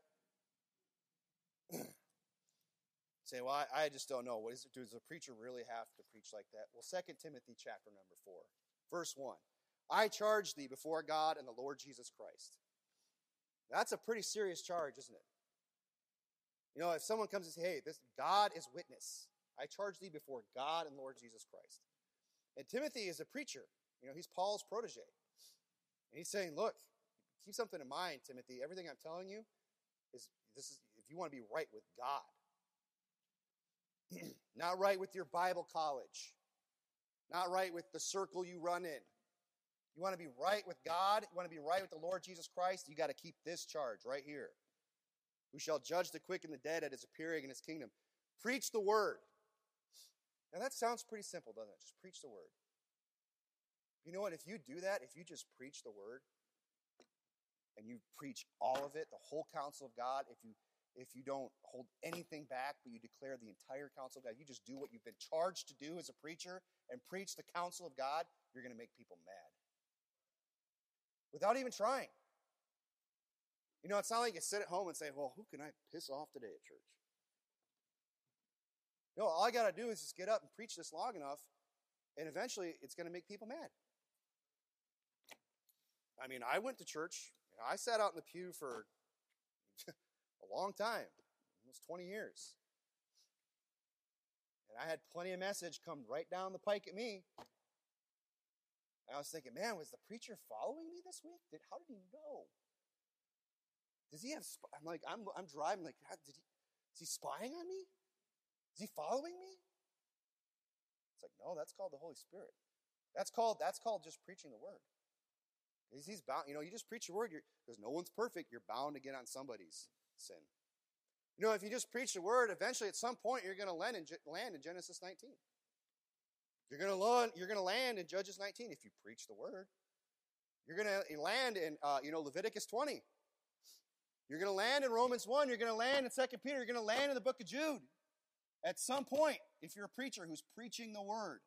S1: Say, well, I, I just don't know. What is it? Does a preacher really have to preach like that? Well, Second Timothy chapter number four, verse one. I charge thee before God and the Lord Jesus Christ. That's a pretty serious charge, isn't it? You know, if someone comes and says, hey, this God is witness. I charge thee before God and Lord Jesus Christ. And Timothy is a preacher. You know, he's Paul's protege. And he's saying, look, keep something in mind, Timothy. Everything I'm telling you is, this is if you want to be right with God. Not right with your Bible college. Not right with the circle you run in. You want to be right with God? You want to be right with the Lord Jesus Christ? You got to keep this charge right here. Who shall judge the quick and the dead at his appearing in his kingdom. Preach the word. Now that sounds pretty simple, doesn't it? Just preach the word. You know what? If you do that, if you just preach the word, and you preach all of it, the whole counsel of God, if you if you don't hold anything back, but you declare the entire counsel of God, you just do what you've been charged to do as a preacher and preach the counsel of God, you're going to make people mad. Without even trying. You know, it's not like you sit at home and say, well, who can I piss off today at church? No, all I got to do is just get up and preach this long enough, and eventually it's going to make people mad. I mean, I went to church. You know, I sat out in the pew for a long time, almost twenty years. And I had plenty of message come right down the pike at me. And I was thinking, man, was the preacher following me this week? Did, how did he know? Does he have, sp- I'm like, I'm I'm driving, like, did he, is he spying on me? Is he following me? It's like, no, that's called the Holy Spirit. That's called, that's called just preaching the word. He's, he's bound, you know, you just preach the word, because no one's perfect, you're bound to get on somebody's sin. You know, if you just preach the word, eventually at some point you're going to land in, land in Genesis nineteen. You're going to land, you're going to land in Judges nineteen if you preach the word. You're going to land in, uh, you know, Leviticus twenty. You're going to land in Romans one. You're going to land in Second Peter. You're going to land in the book of Jude. At some point, if you're a preacher who's preaching the word.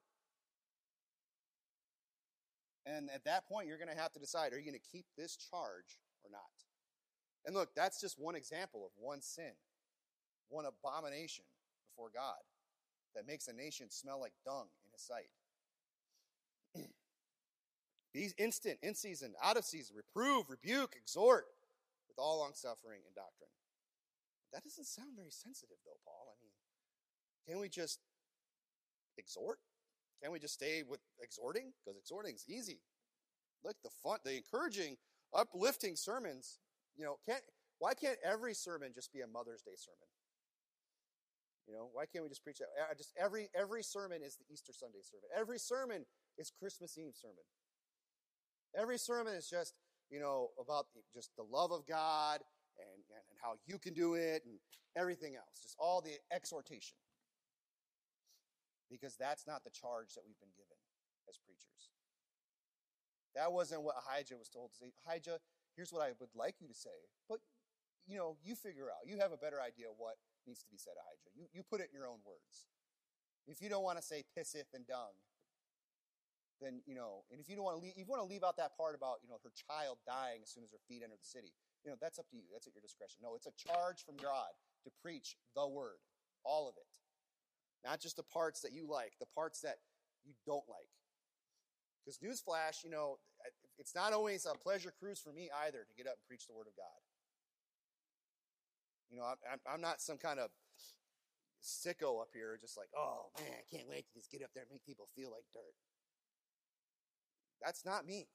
S1: And at that point, you're going to have to decide, are you going to keep this charge or not? And look, that's just one example of one sin, one abomination before God that makes a nation smell like dung in his sight. Be instant, in season, out of season, reprove, rebuke, exhort with all long suffering and doctrine. That doesn't sound very sensitive, though, Paul. I mean, can we just exhort? Can we just stay with exhorting? Because exhorting is easy. Look, the fun, the encouraging, uplifting sermons. You know, can't why can't every sermon just be a Mother's Day sermon? You know, why can't we just preach that? Just every every sermon is the Easter Sunday sermon. Every sermon is Christmas Eve sermon. Every sermon is just, you know, about just the love of God and, and, and how you can do it and everything else. Just all the exhortation. Because that's not the charge that we've been given as preachers. That wasn't what Ahijah was told to say. Ahijah, here's what I would like you to say. But, you know, you figure out. You have a better idea of what needs to be said, Ahijah. You, you put it in your own words. If you don't want to say pisseth and dung, then, you know, and if you don't want to leave, if you want to leave out that part about, you know, her child dying as soon as her feet enter the city, you know, that's up to you. That's at your discretion. No, it's a charge from God to preach the word, all of it. Not just the parts that you like, the parts that you don't like. Because newsflash, you know, it's not always a pleasure cruise for me either to get up and preach the word of God. You know, I'm, I'm not some kind of sicko up here just like, oh, man, I can't wait to just get up there and make people feel like dirt. That's not me.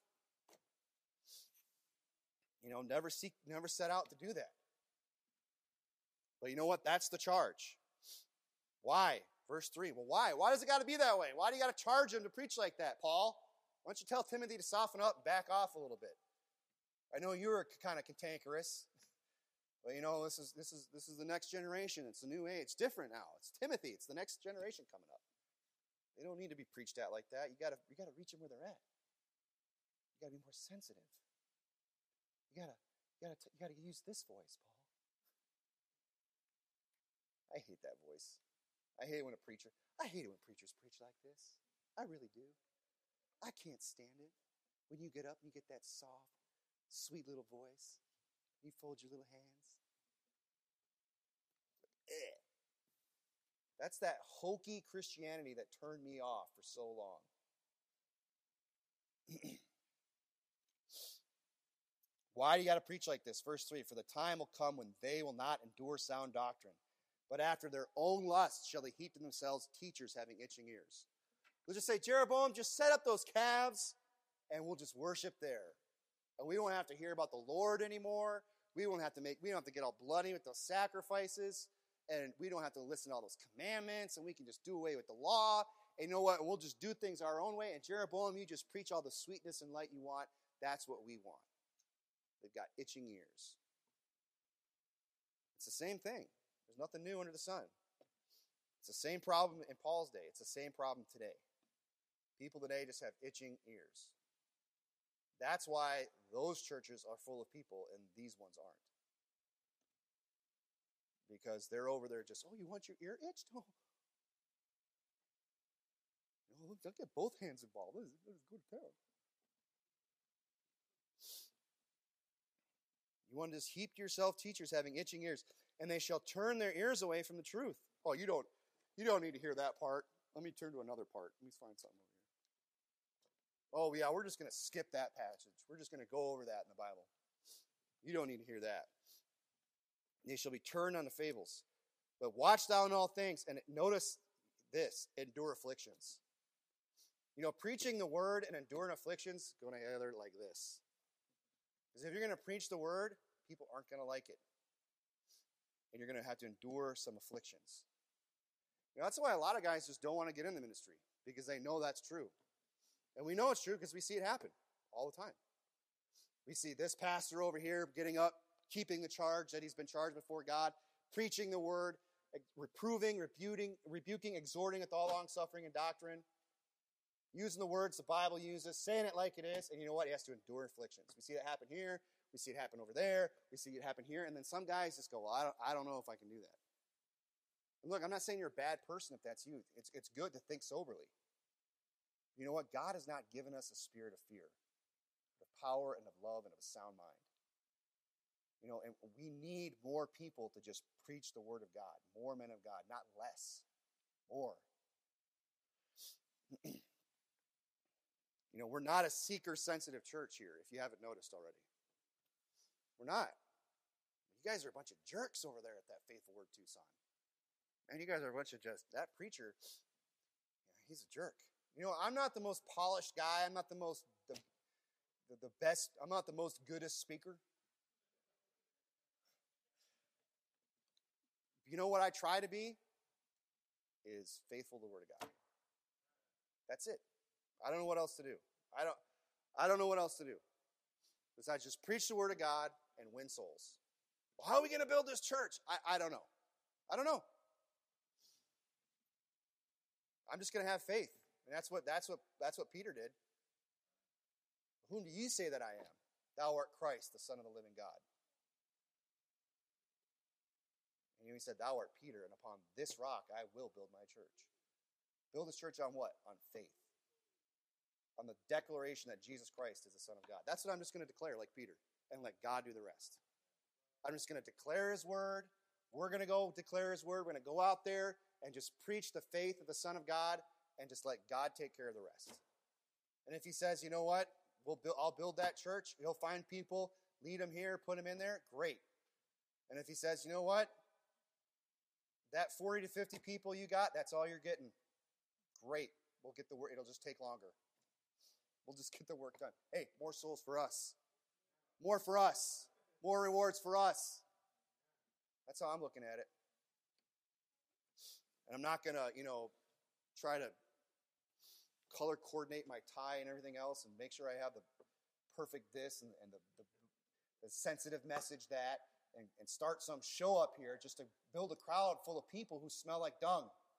S1: You know, never seek, never set out to do that. But you know what? That's the charge. Why? Verse three. Well, why? Why does it got to be that way? Why do you got to charge him to preach like that, Paul? Why don't you tell Timothy to soften up and back off a little bit? I know you were kind of cantankerous, but you know this is this is this is the next generation. It's a new age. It's different now. It's Timothy. It's the next generation coming up. They don't need to be preached at like that. You got to you got to reach them where they're at. You got to be more sensitive. You got to you got to you got to use this voice, Paul. I hate that voice. I hate it when a preacher, I hate it when preachers preach like this. I really do. I can't stand it. When you get up and you get that soft, sweet little voice, you fold your little hands. Eh. That's that hokey Christianity that turned me off for so long. Why do you got to preach like this? Verse three, for the time will come when they will not endure sound doctrine, but after their own lusts shall they heap to themselves teachers having itching ears. We'll just say, Jeroboam, just set up those calves and we'll just worship there. And we won't have to hear about the Lord anymore. We won't have to make, we don't have to get all bloody with those sacrifices. And we don't have to listen to all those commandments. And we can just do away with the law. And you know what? We'll just do things our own way. And Jeroboam, you just preach all the sweetness and light you want. That's what we want. They've got itching ears. It's the same thing. There's nothing new under the sun. It's the same problem in Paul's day. It's the same problem today. People today just have itching ears. That's why those churches are full of people and these ones aren't. Because they're over there just, oh, you want your ear itched? Oh. No, look, don't get both hands involved. Let us, let us go to town. You want to just heap to yourself teachers having itching ears, and they shall turn their ears away from the truth. Oh, you don't, you don't need to hear that part. Let me turn to another part. Let me find something over here. Oh, yeah, we're just going to skip that passage. We're just going to go over that in the Bible. You don't need to hear that. They shall be turned unto fables. But watch thou in all things, and notice this, endure afflictions. You know, preaching the word and enduring afflictions go together like this. Because if you're going to preach the word, people aren't going to like it. And you're going to have to endure some afflictions. You know, that's why a lot of guys just don't want to get in the ministry, because they know that's true. And we know it's true because we see it happen all the time. We see this pastor over here getting up, keeping the charge that he's been charged before God, preaching the word, reproving, rebuking, rebuking, exhorting with all long suffering and doctrine, using the words the Bible uses, saying it like it is, and you know what? He has to endure afflictions. We see it happen here. We see it happen over there. We see it happen here. And then some guys just go, well, I don't, I don't know if I can do that. And look, I'm not saying you're a bad person if that's you. It's, it's good to think soberly. You know what? God has not given us a spirit of fear, but of power and of love and of a sound mind. You know, and we need more people to just preach the word of God. More men of God, not less. More. You know, we're not a seeker-sensitive church here, if you haven't noticed already. We're not. You guys are a bunch of jerks over there at that Faithful Word Tucson. Man, you guys are a bunch of just, that preacher, yeah, he's a jerk. You know, I'm not the most polished guy. I'm not the most, the, the, the best, I'm not the most goodest speaker. You know what I try to be? Is faithful to the Word of God. That's it. I don't know what else to do. I don't I don't know what else to do. Besides just preach the Word of God and win souls. Well, how are we going to build this church? I, I don't know. I don't know. I'm just going to have faith. And that's what that's what that's what Peter did. Whom do you say that I am? Thou art Christ, the Son of the living God. And he said, thou art Peter, and upon this rock I will build my church. Build this church on what? On faith. On the declaration that Jesus Christ is the Son of God. That's what I'm just going to declare like Peter, and let God do the rest. I'm just going to declare his word. We're going to go declare his word. We're going to go out there and just preach the faith of the Son of God and just let God take care of the rest. And if he says, you know what, we'll build, I'll build that church. He'll find people, lead them here, put them in there. Great. And if he says, you know what, that forty to fifty people you got, that's all you're getting. Great. We'll get the work. It'll just take longer. We'll just get the work done. Hey, more souls for us. More for us. More rewards for us. That's how I'm looking at it. And I'm not going to, you know, try to color coordinate my tie and everything else and make sure I have the perfect this and, and the, the, the sensitive message that and, and start some show up here just to build a crowd full of people who smell like dung.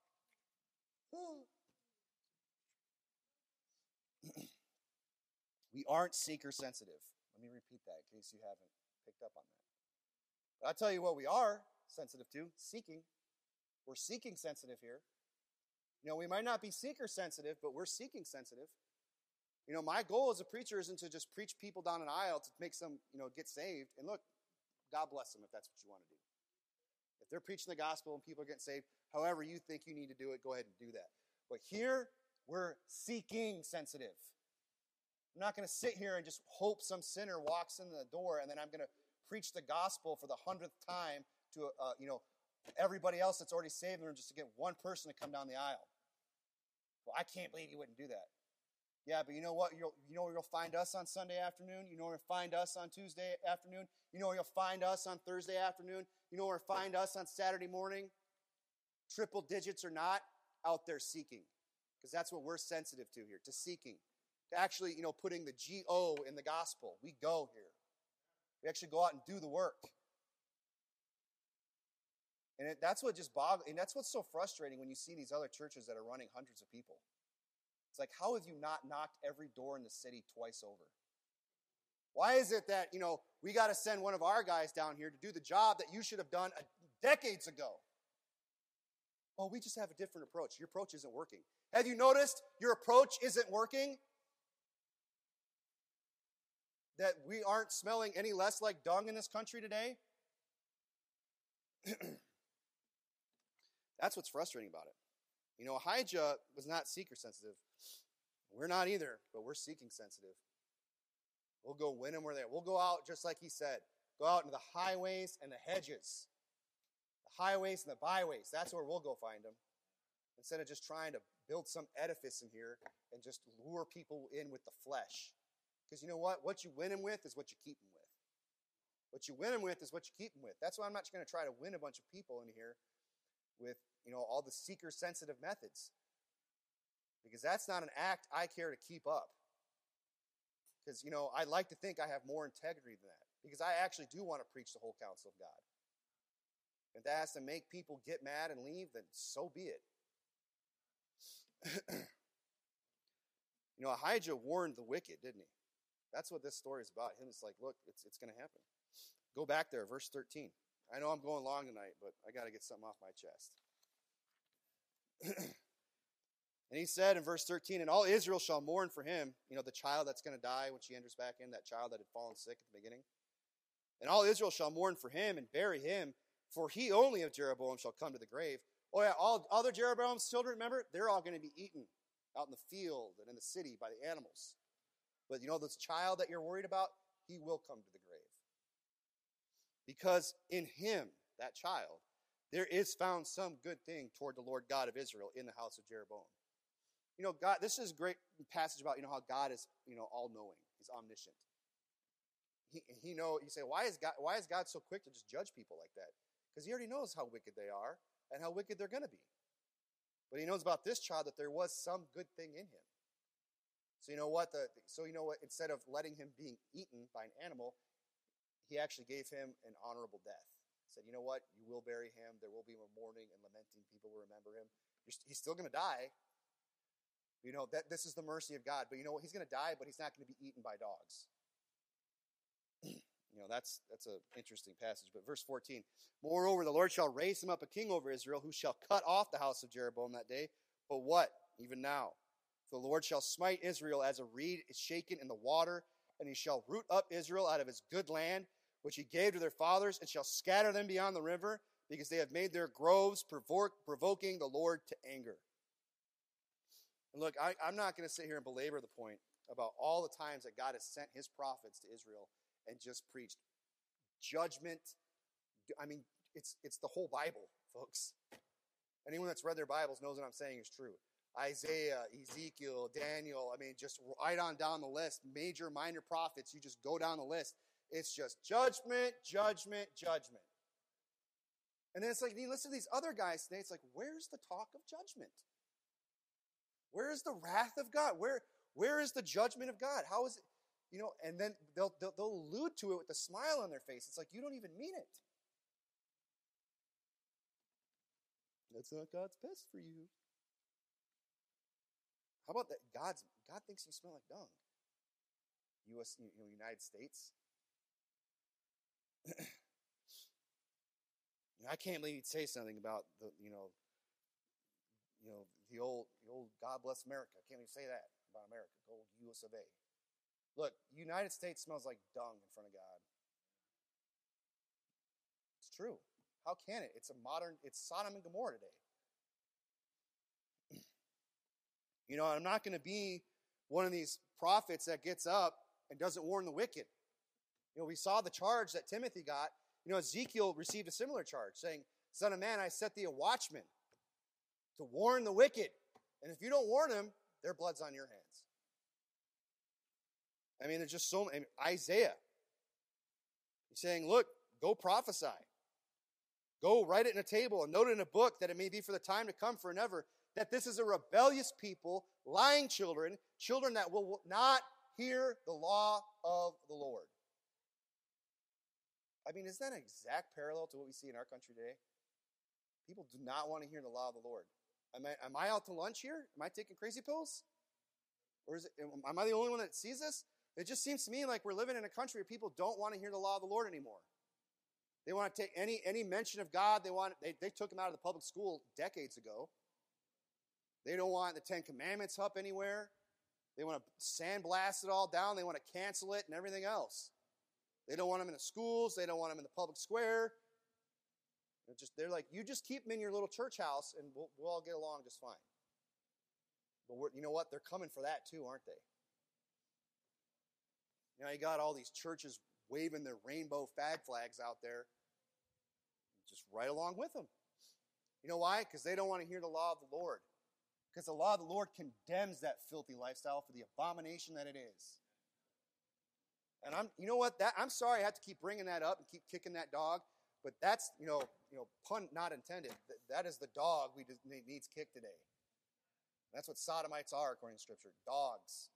S1: We aren't seeker sensitive. Let me repeat that in case you haven't picked up on that. But I'll tell you what we are sensitive to, seeking. We're seeking sensitive here. You know, we might not be seeker sensitive, but we're seeking sensitive. You know, my goal as a preacher isn't to just preach people down an aisle to make some, you know, get saved. And look, God bless them if that's what you want to do. If they're preaching the gospel and people are getting saved, however you think you need to do it, go ahead and do that. But here, we're seeking sensitive. I'm not going to sit here and just hope some sinner walks in the door and then I'm going to preach the gospel for the hundredth time to, uh, you know, everybody else that's already saved in the room just to get one person to come down the aisle. Well, I can't believe you wouldn't do that. Yeah, but you know what? You'll, you know where you'll find us on Sunday afternoon? You know where you'll find us on Tuesday afternoon? You know where you'll find us on Thursday afternoon? You know where you'll find us on Saturday morning? Triple digits or not, out there seeking. Because that's what we're sensitive to here, to seeking. To actually, you know, putting the G O in the gospel. We go here. We actually go out and do the work. And it, that's what just boggles, and that's what's so frustrating when you see these other churches that are running hundreds of people. It's like, how have you not knocked every door in the city twice over? Why is it that, you know, we got to send one of our guys down here to do the job that you should have done decades ago? Oh, we just have a different approach. Your approach isn't working. Have you noticed your approach isn't working? That we aren't smelling any less like dung in this country today? That's what's frustrating about it. You know, Ahijah was not seeker sensitive. We're not either, but we're seeking sensitive. We'll go win them where they're. We'll go out just like he said. Go out into the highways and the hedges. The highways and the byways. That's where we'll go find them. Instead of just trying to build some edifice in here and just lure people in with the flesh. Because you know what? What you win them with is what you keep them with. What you win them with is what you keep them with. That's why I'm not going to try to win a bunch of people in here with, you know, all the seeker-sensitive methods. Because that's not an act I care to keep up. Because, you know, I like to think I have more integrity than that. Because I actually do want to preach the whole counsel of God. If that has to make people get mad and leave, then so be it. You know, Ahijah warned the wicked, didn't he? That's what this story is about. Him, it's like, look, it's it's going to happen. Go back there, verse thirteen. I know I'm going long tonight, but I got to get something off my chest. And he said in verse thirteen, and all Israel shall mourn for him, you know, the child that's going to die when she enters back in, that child that had fallen sick at the beginning. And all Israel shall mourn for him and bury him, for he only of Jeroboam shall come to the grave. Oh yeah, all other Jeroboam's children, remember, they're all going to be eaten out in the field and in the city by the animals. But you know, this child that you're worried about, he will come to the grave. Because in him, that child, there is found some good thing toward the Lord God of Israel in the house of Jeroboam. You know, God, this is a great passage about, you know, how God is, you know, all-knowing. He's omniscient. He, he know, you say, why is God, why is God so quick to just judge people like that? Because he already knows how wicked they are and how wicked they're going to be. But he knows about this child that there was some good thing in him. So you know what? The, so you know what? Instead of letting him being eaten by an animal, he actually gave him an honorable death. He said, you know what? You will bury him. There will be mourning and lamenting. People will remember him. You're, he's still going to die. You know, that this is the mercy of God. But you know what? He's going to die, but he's not going to be eaten by dogs. You know, that's that's an interesting passage. But verse fourteen, moreover, the Lord shall raise him up a king over Israel, who shall cut off the house of Jeroboam that day. But what? Even now. The Lord shall smite Israel as a reed is shaken in the water, and he shall root up Israel out of his good land, which he gave to their fathers, and shall scatter them beyond the river, because they have made their groves, provoking the Lord to anger. And look, I, I'm not going to sit here and belabor the point about all the times that God has sent his prophets to Israel and just preached judgment. I mean, it's it's the whole Bible, folks. Anyone that's read their Bibles knows what I'm saying is true. Isaiah, Ezekiel, Daniel, I mean, just right on down the list. Major, minor prophets, you just go down the list. It's just judgment, judgment, judgment. And then it's like, you listen to these other guys today, it's like, where's the talk of judgment? Where is the wrath of God? Where, where is the judgment of God? How is it? You know, and then they'll, they'll, they'll allude to it with a smile on their face. It's like, you don't even mean it. That's not God's best for you. How about that? God's God thinks you smell like dung. U S, you know, United States. I can't believe he'd say something about the, you know, you know, the old, the old God bless America. I can't even say that about America. The old U S of A. Look, United States smells like dung in front of God. It's true. How can it? It's a modern, it's Sodom and Gomorrah today. You know, I'm not going to be one of these prophets that gets up and doesn't warn the wicked. You know, we saw the charge that Timothy got. You know, Ezekiel received a similar charge, saying, Son of man, I set thee a watchman to warn the wicked. And if you don't warn them, their blood's on your hands. I mean, there's just so many. Isaiah, he's saying, look, go prophesy. Go write it in a table and note it in a book, that it may be for the time to come, for and ever, that this is a rebellious people, lying children, children that will not hear the law of the Lord. I mean, is that an exact parallel to what we see in our country today? People do not want to hear the law of the Lord. Am I, am I out to lunch here? Am I taking crazy pills? Or is it, am I the only one that sees this? It just seems to me like we're living in a country where people don't want to hear the law of the Lord anymore. They want to take any, any mention of God. They want they, they took him out of the public school decades ago. They don't want the Ten Commandments up anywhere. They want to sandblast it all down. They want to cancel it and everything else. They don't want them in the schools. They don't want them in the public square. They're, just, they're like, you just keep them in your little church house and we'll, we'll all get along just fine. But we're, you know what? They're coming for that too, aren't they? You know, you got all these churches waving their rainbow flag flags out there. Just right along with them. You know why? Because they don't want to hear the law of the Lord. Because the law of the Lord condemns that filthy lifestyle for the abomination that it is. And I'm, you know what? That I'm sorry I have to keep bringing that up and keep kicking that dog, but that's, you know, you know, pun not intended. That is the dog we just needs kicked today. That's what sodomites are, according to Scripture. Dogs.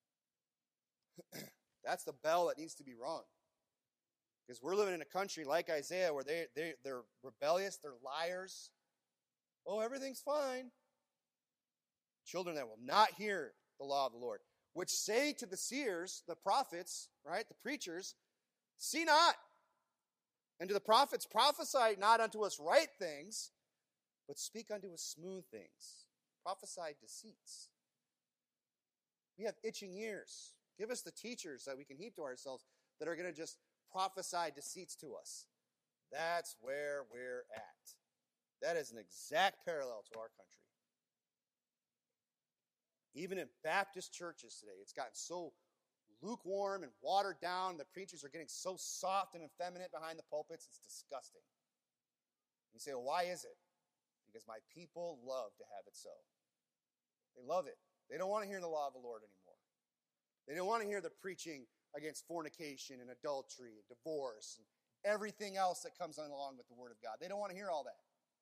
S1: That's the bell that needs to be rung. Because we're living in a country like Isaiah where they, they, they're rebellious, they're liars. Oh, everything's fine. Children that will not hear the law of the Lord, which say to the seers, the prophets, right, the preachers, see not. And to the prophets, prophesy not unto us right things, but speak unto us smooth things. Prophesy deceits. We have itching ears. Give us the teachers that we can heap to ourselves that are going to just prophesy deceits to us. That's where we're at. That is an exact parallel to our country. Even in Baptist churches today, it's gotten so lukewarm and watered down. The preachers are getting so soft and effeminate behind the pulpits, it's disgusting. You say, well, why is it? Because my people love to have it so. They love it. They don't want to hear the law of the Lord anymore. They don't want to hear the preaching against fornication and adultery and divorce and everything else that comes along with the Word of God. They don't want to hear all that.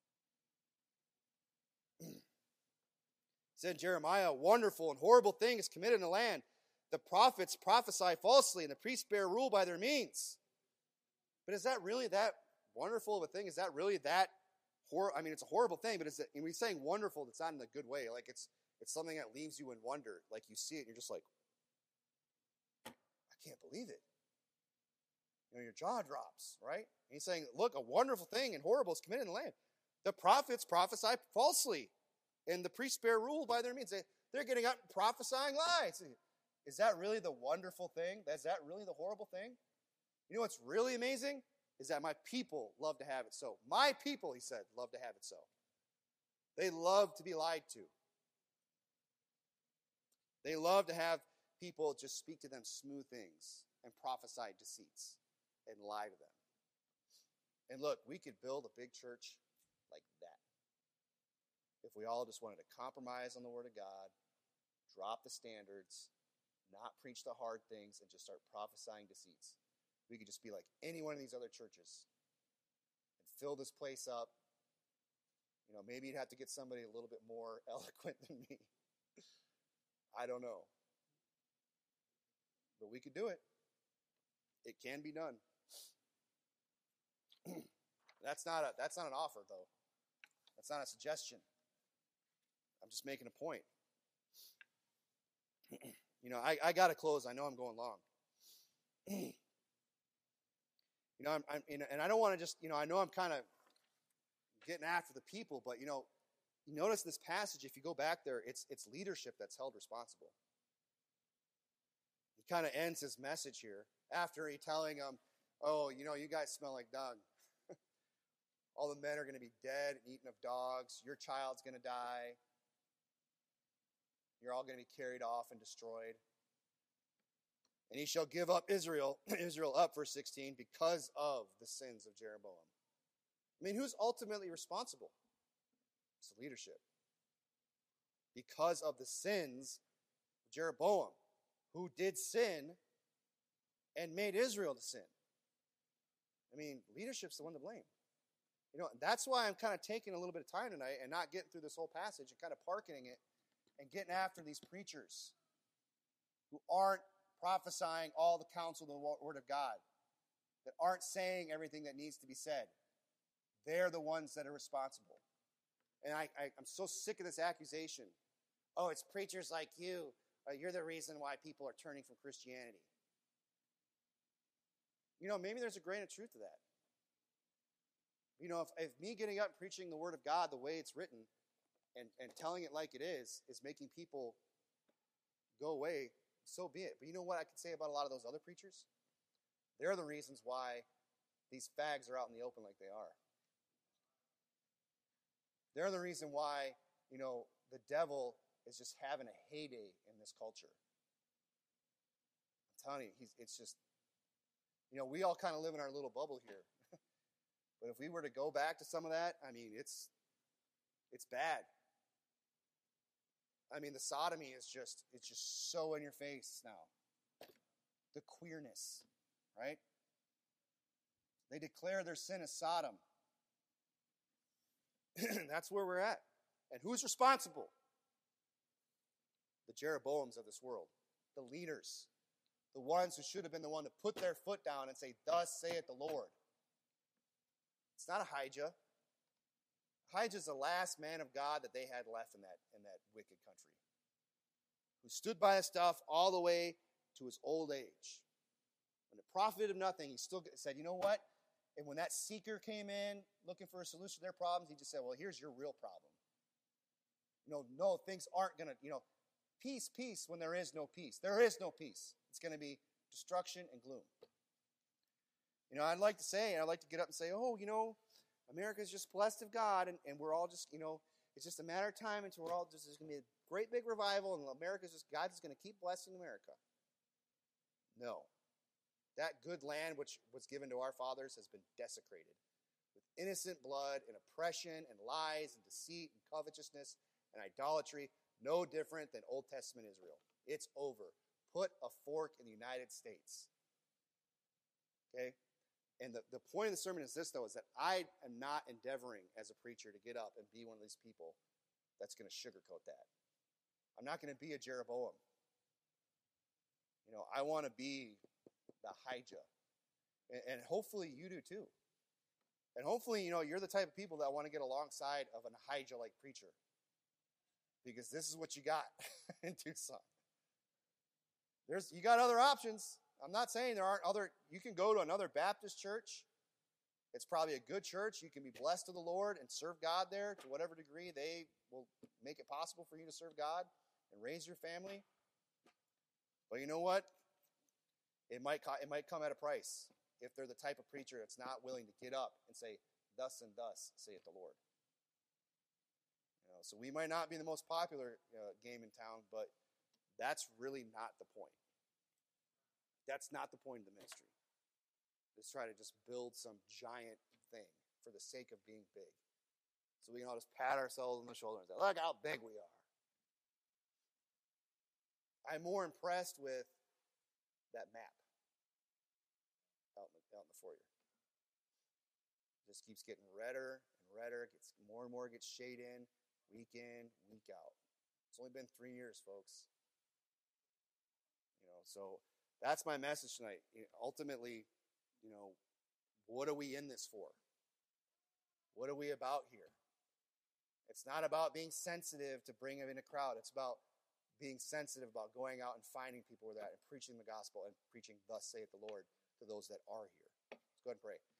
S1: Said Jeremiah, a wonderful and horrible thing is committed in the land. The prophets prophesy falsely, and the priests bear rule by their means. But is that really that wonderful of a thing? Is that really that hor? I mean, it's a horrible thing, but is it, and we're saying wonderful, it's not in a good way. Like it's it's something that leaves you in wonder. Like you see it, and you're just like, I can't believe it. You know, your jaw drops, right? And he's saying, look, a wonderful thing and horrible is committed in the land. The prophets prophesy falsely, and the priests bear rule by their means. They, they're getting up and prophesying lies. Is that really the wonderful thing? Is that really the horrible thing? You know what's really amazing? Is that my people love to have it so. My people, he said, love to have it so. They love to be lied to. They love to have people just speak to them smooth things and prophesy deceits and lie to them. And look, we could build a big church like that if we all just wanted to compromise on the Word of God, drop the standards, not preach the hard things, and just start prophesying deceits. We could just be like any one of these other churches and fill this place up. You know, maybe you'd have to get somebody a little bit more eloquent than me. I don't know. But we could do it. It can be done. That's not a that's not an offer, though. That's not a suggestion. I'm just making a point. You know, I, I got to close. I know I'm going long. You know, I'm, I'm and I don't want to just, you know, I know I'm kind of getting after the people, but, you know, you notice this passage, if you go back there, it's it's leadership that's held responsible. He kind of ends his message here after he telling them, oh, you know, you guys smell like dung. All the men are going to be dead and eaten of dogs. Your child's going to die. You're all going to be carried off and destroyed. And he shall give up Israel, Israel up, verse sixteen, because of the sins of Jeroboam. I mean, who's ultimately responsible? It's the leadership. Because of the sins of Jeroboam, who did sin and made Israel to sin. I mean, leadership's the one to blame. You know, that's why I'm kind of taking a little bit of time tonight and not getting through this whole passage and kind of parking it and getting after these preachers who aren't prophesying all the counsel of the Word of God, that aren't saying everything that needs to be said. They're the ones that are responsible. And I, I, I'm so sick of this accusation. Oh, it's preachers like you. Uh, you're the reason why people are turning from Christianity. You know, maybe there's a grain of truth to that. You know, if, if me getting up and preaching the Word of God the way it's written and, and telling it like it is, is making people go away, so be it. But you know what I could say about a lot of those other preachers? They're the reasons why these fags are out in the open like they are. They're the reason why, you know, the devil is just having a heyday in this culture. I'm telling you, he's, it's just, you know, we all kind of live in our little bubble here. But if we were to go back to some of that, I mean, it's it's bad. I mean, the sodomy is just, it's just so in your face now. The queerness, right? They declare their sin as Sodom. That's where we're at. And who's responsible? The Jeroboams of this world. The leaders. The ones who should have been the one to put their foot down and say, thus saith the Lord. It's not Ahijah. Ahijah's the last man of God that they had left in that, in that wicked country, who stood by his stuff all the way to his old age. When it profited him nothing, he still said, you know what? And when that seeker came in looking for a solution to their problems, he just said, well, here's your real problem. You know, no, things aren't going to, you know, peace, peace when there is no peace. There is no peace. It's going to be destruction and gloom. You know, I'd like to say, and I'd like to get up and say, oh, you know, America's just blessed of God, and, and we're all just, you know, it's just a matter of time until we're all just, there's going to be a great big revival, and America's just, God's just going to keep blessing America. No. That good land which was given to our fathers has been desecrated with innocent blood and oppression and lies and deceit and covetousness and idolatry, no different than Old Testament Israel. It's over. Put a fork in the United States. Okay? And the, the point of the sermon is this, though, is that I am not endeavoring as a preacher to get up and be one of these people that's going to sugarcoat that. I'm not going to be a Jeroboam. You know, I want to be the Ahijah. And, and hopefully you do too. And hopefully, you know, you're the type of people that want to get alongside of an Ahijah-like preacher. Because this is what you got in Tucson. There's, you got other options. I'm not saying there aren't other, you can go to another Baptist church. It's probably a good church. You can be blessed to the Lord and serve God there to whatever degree they will make it possible for you to serve God and raise your family. But you know what? It might, it might come at a price if they're the type of preacher that's not willing to get up and say, thus and thus saith the Lord. You know, so we might not be the most popular uh, game in town, but that's really not the point. That's not the point of the ministry. Let's try to just build some giant thing for the sake of being big. So we can all just pat ourselves on the shoulder and say, look how big we are. I'm more impressed with that map out in the, out in the foyer. It just keeps getting redder and redder. It gets more and more gets shade in, week in, week out. It's only been three years, folks. You know, so that's my message tonight. Ultimately, you know, what are we in this for? What are we about here? It's not about being sensitive to bring them in a crowd. It's about being sensitive about going out and finding people where they're at and preaching the gospel and preaching, thus saith the Lord, to those that are here. Let's go ahead and pray.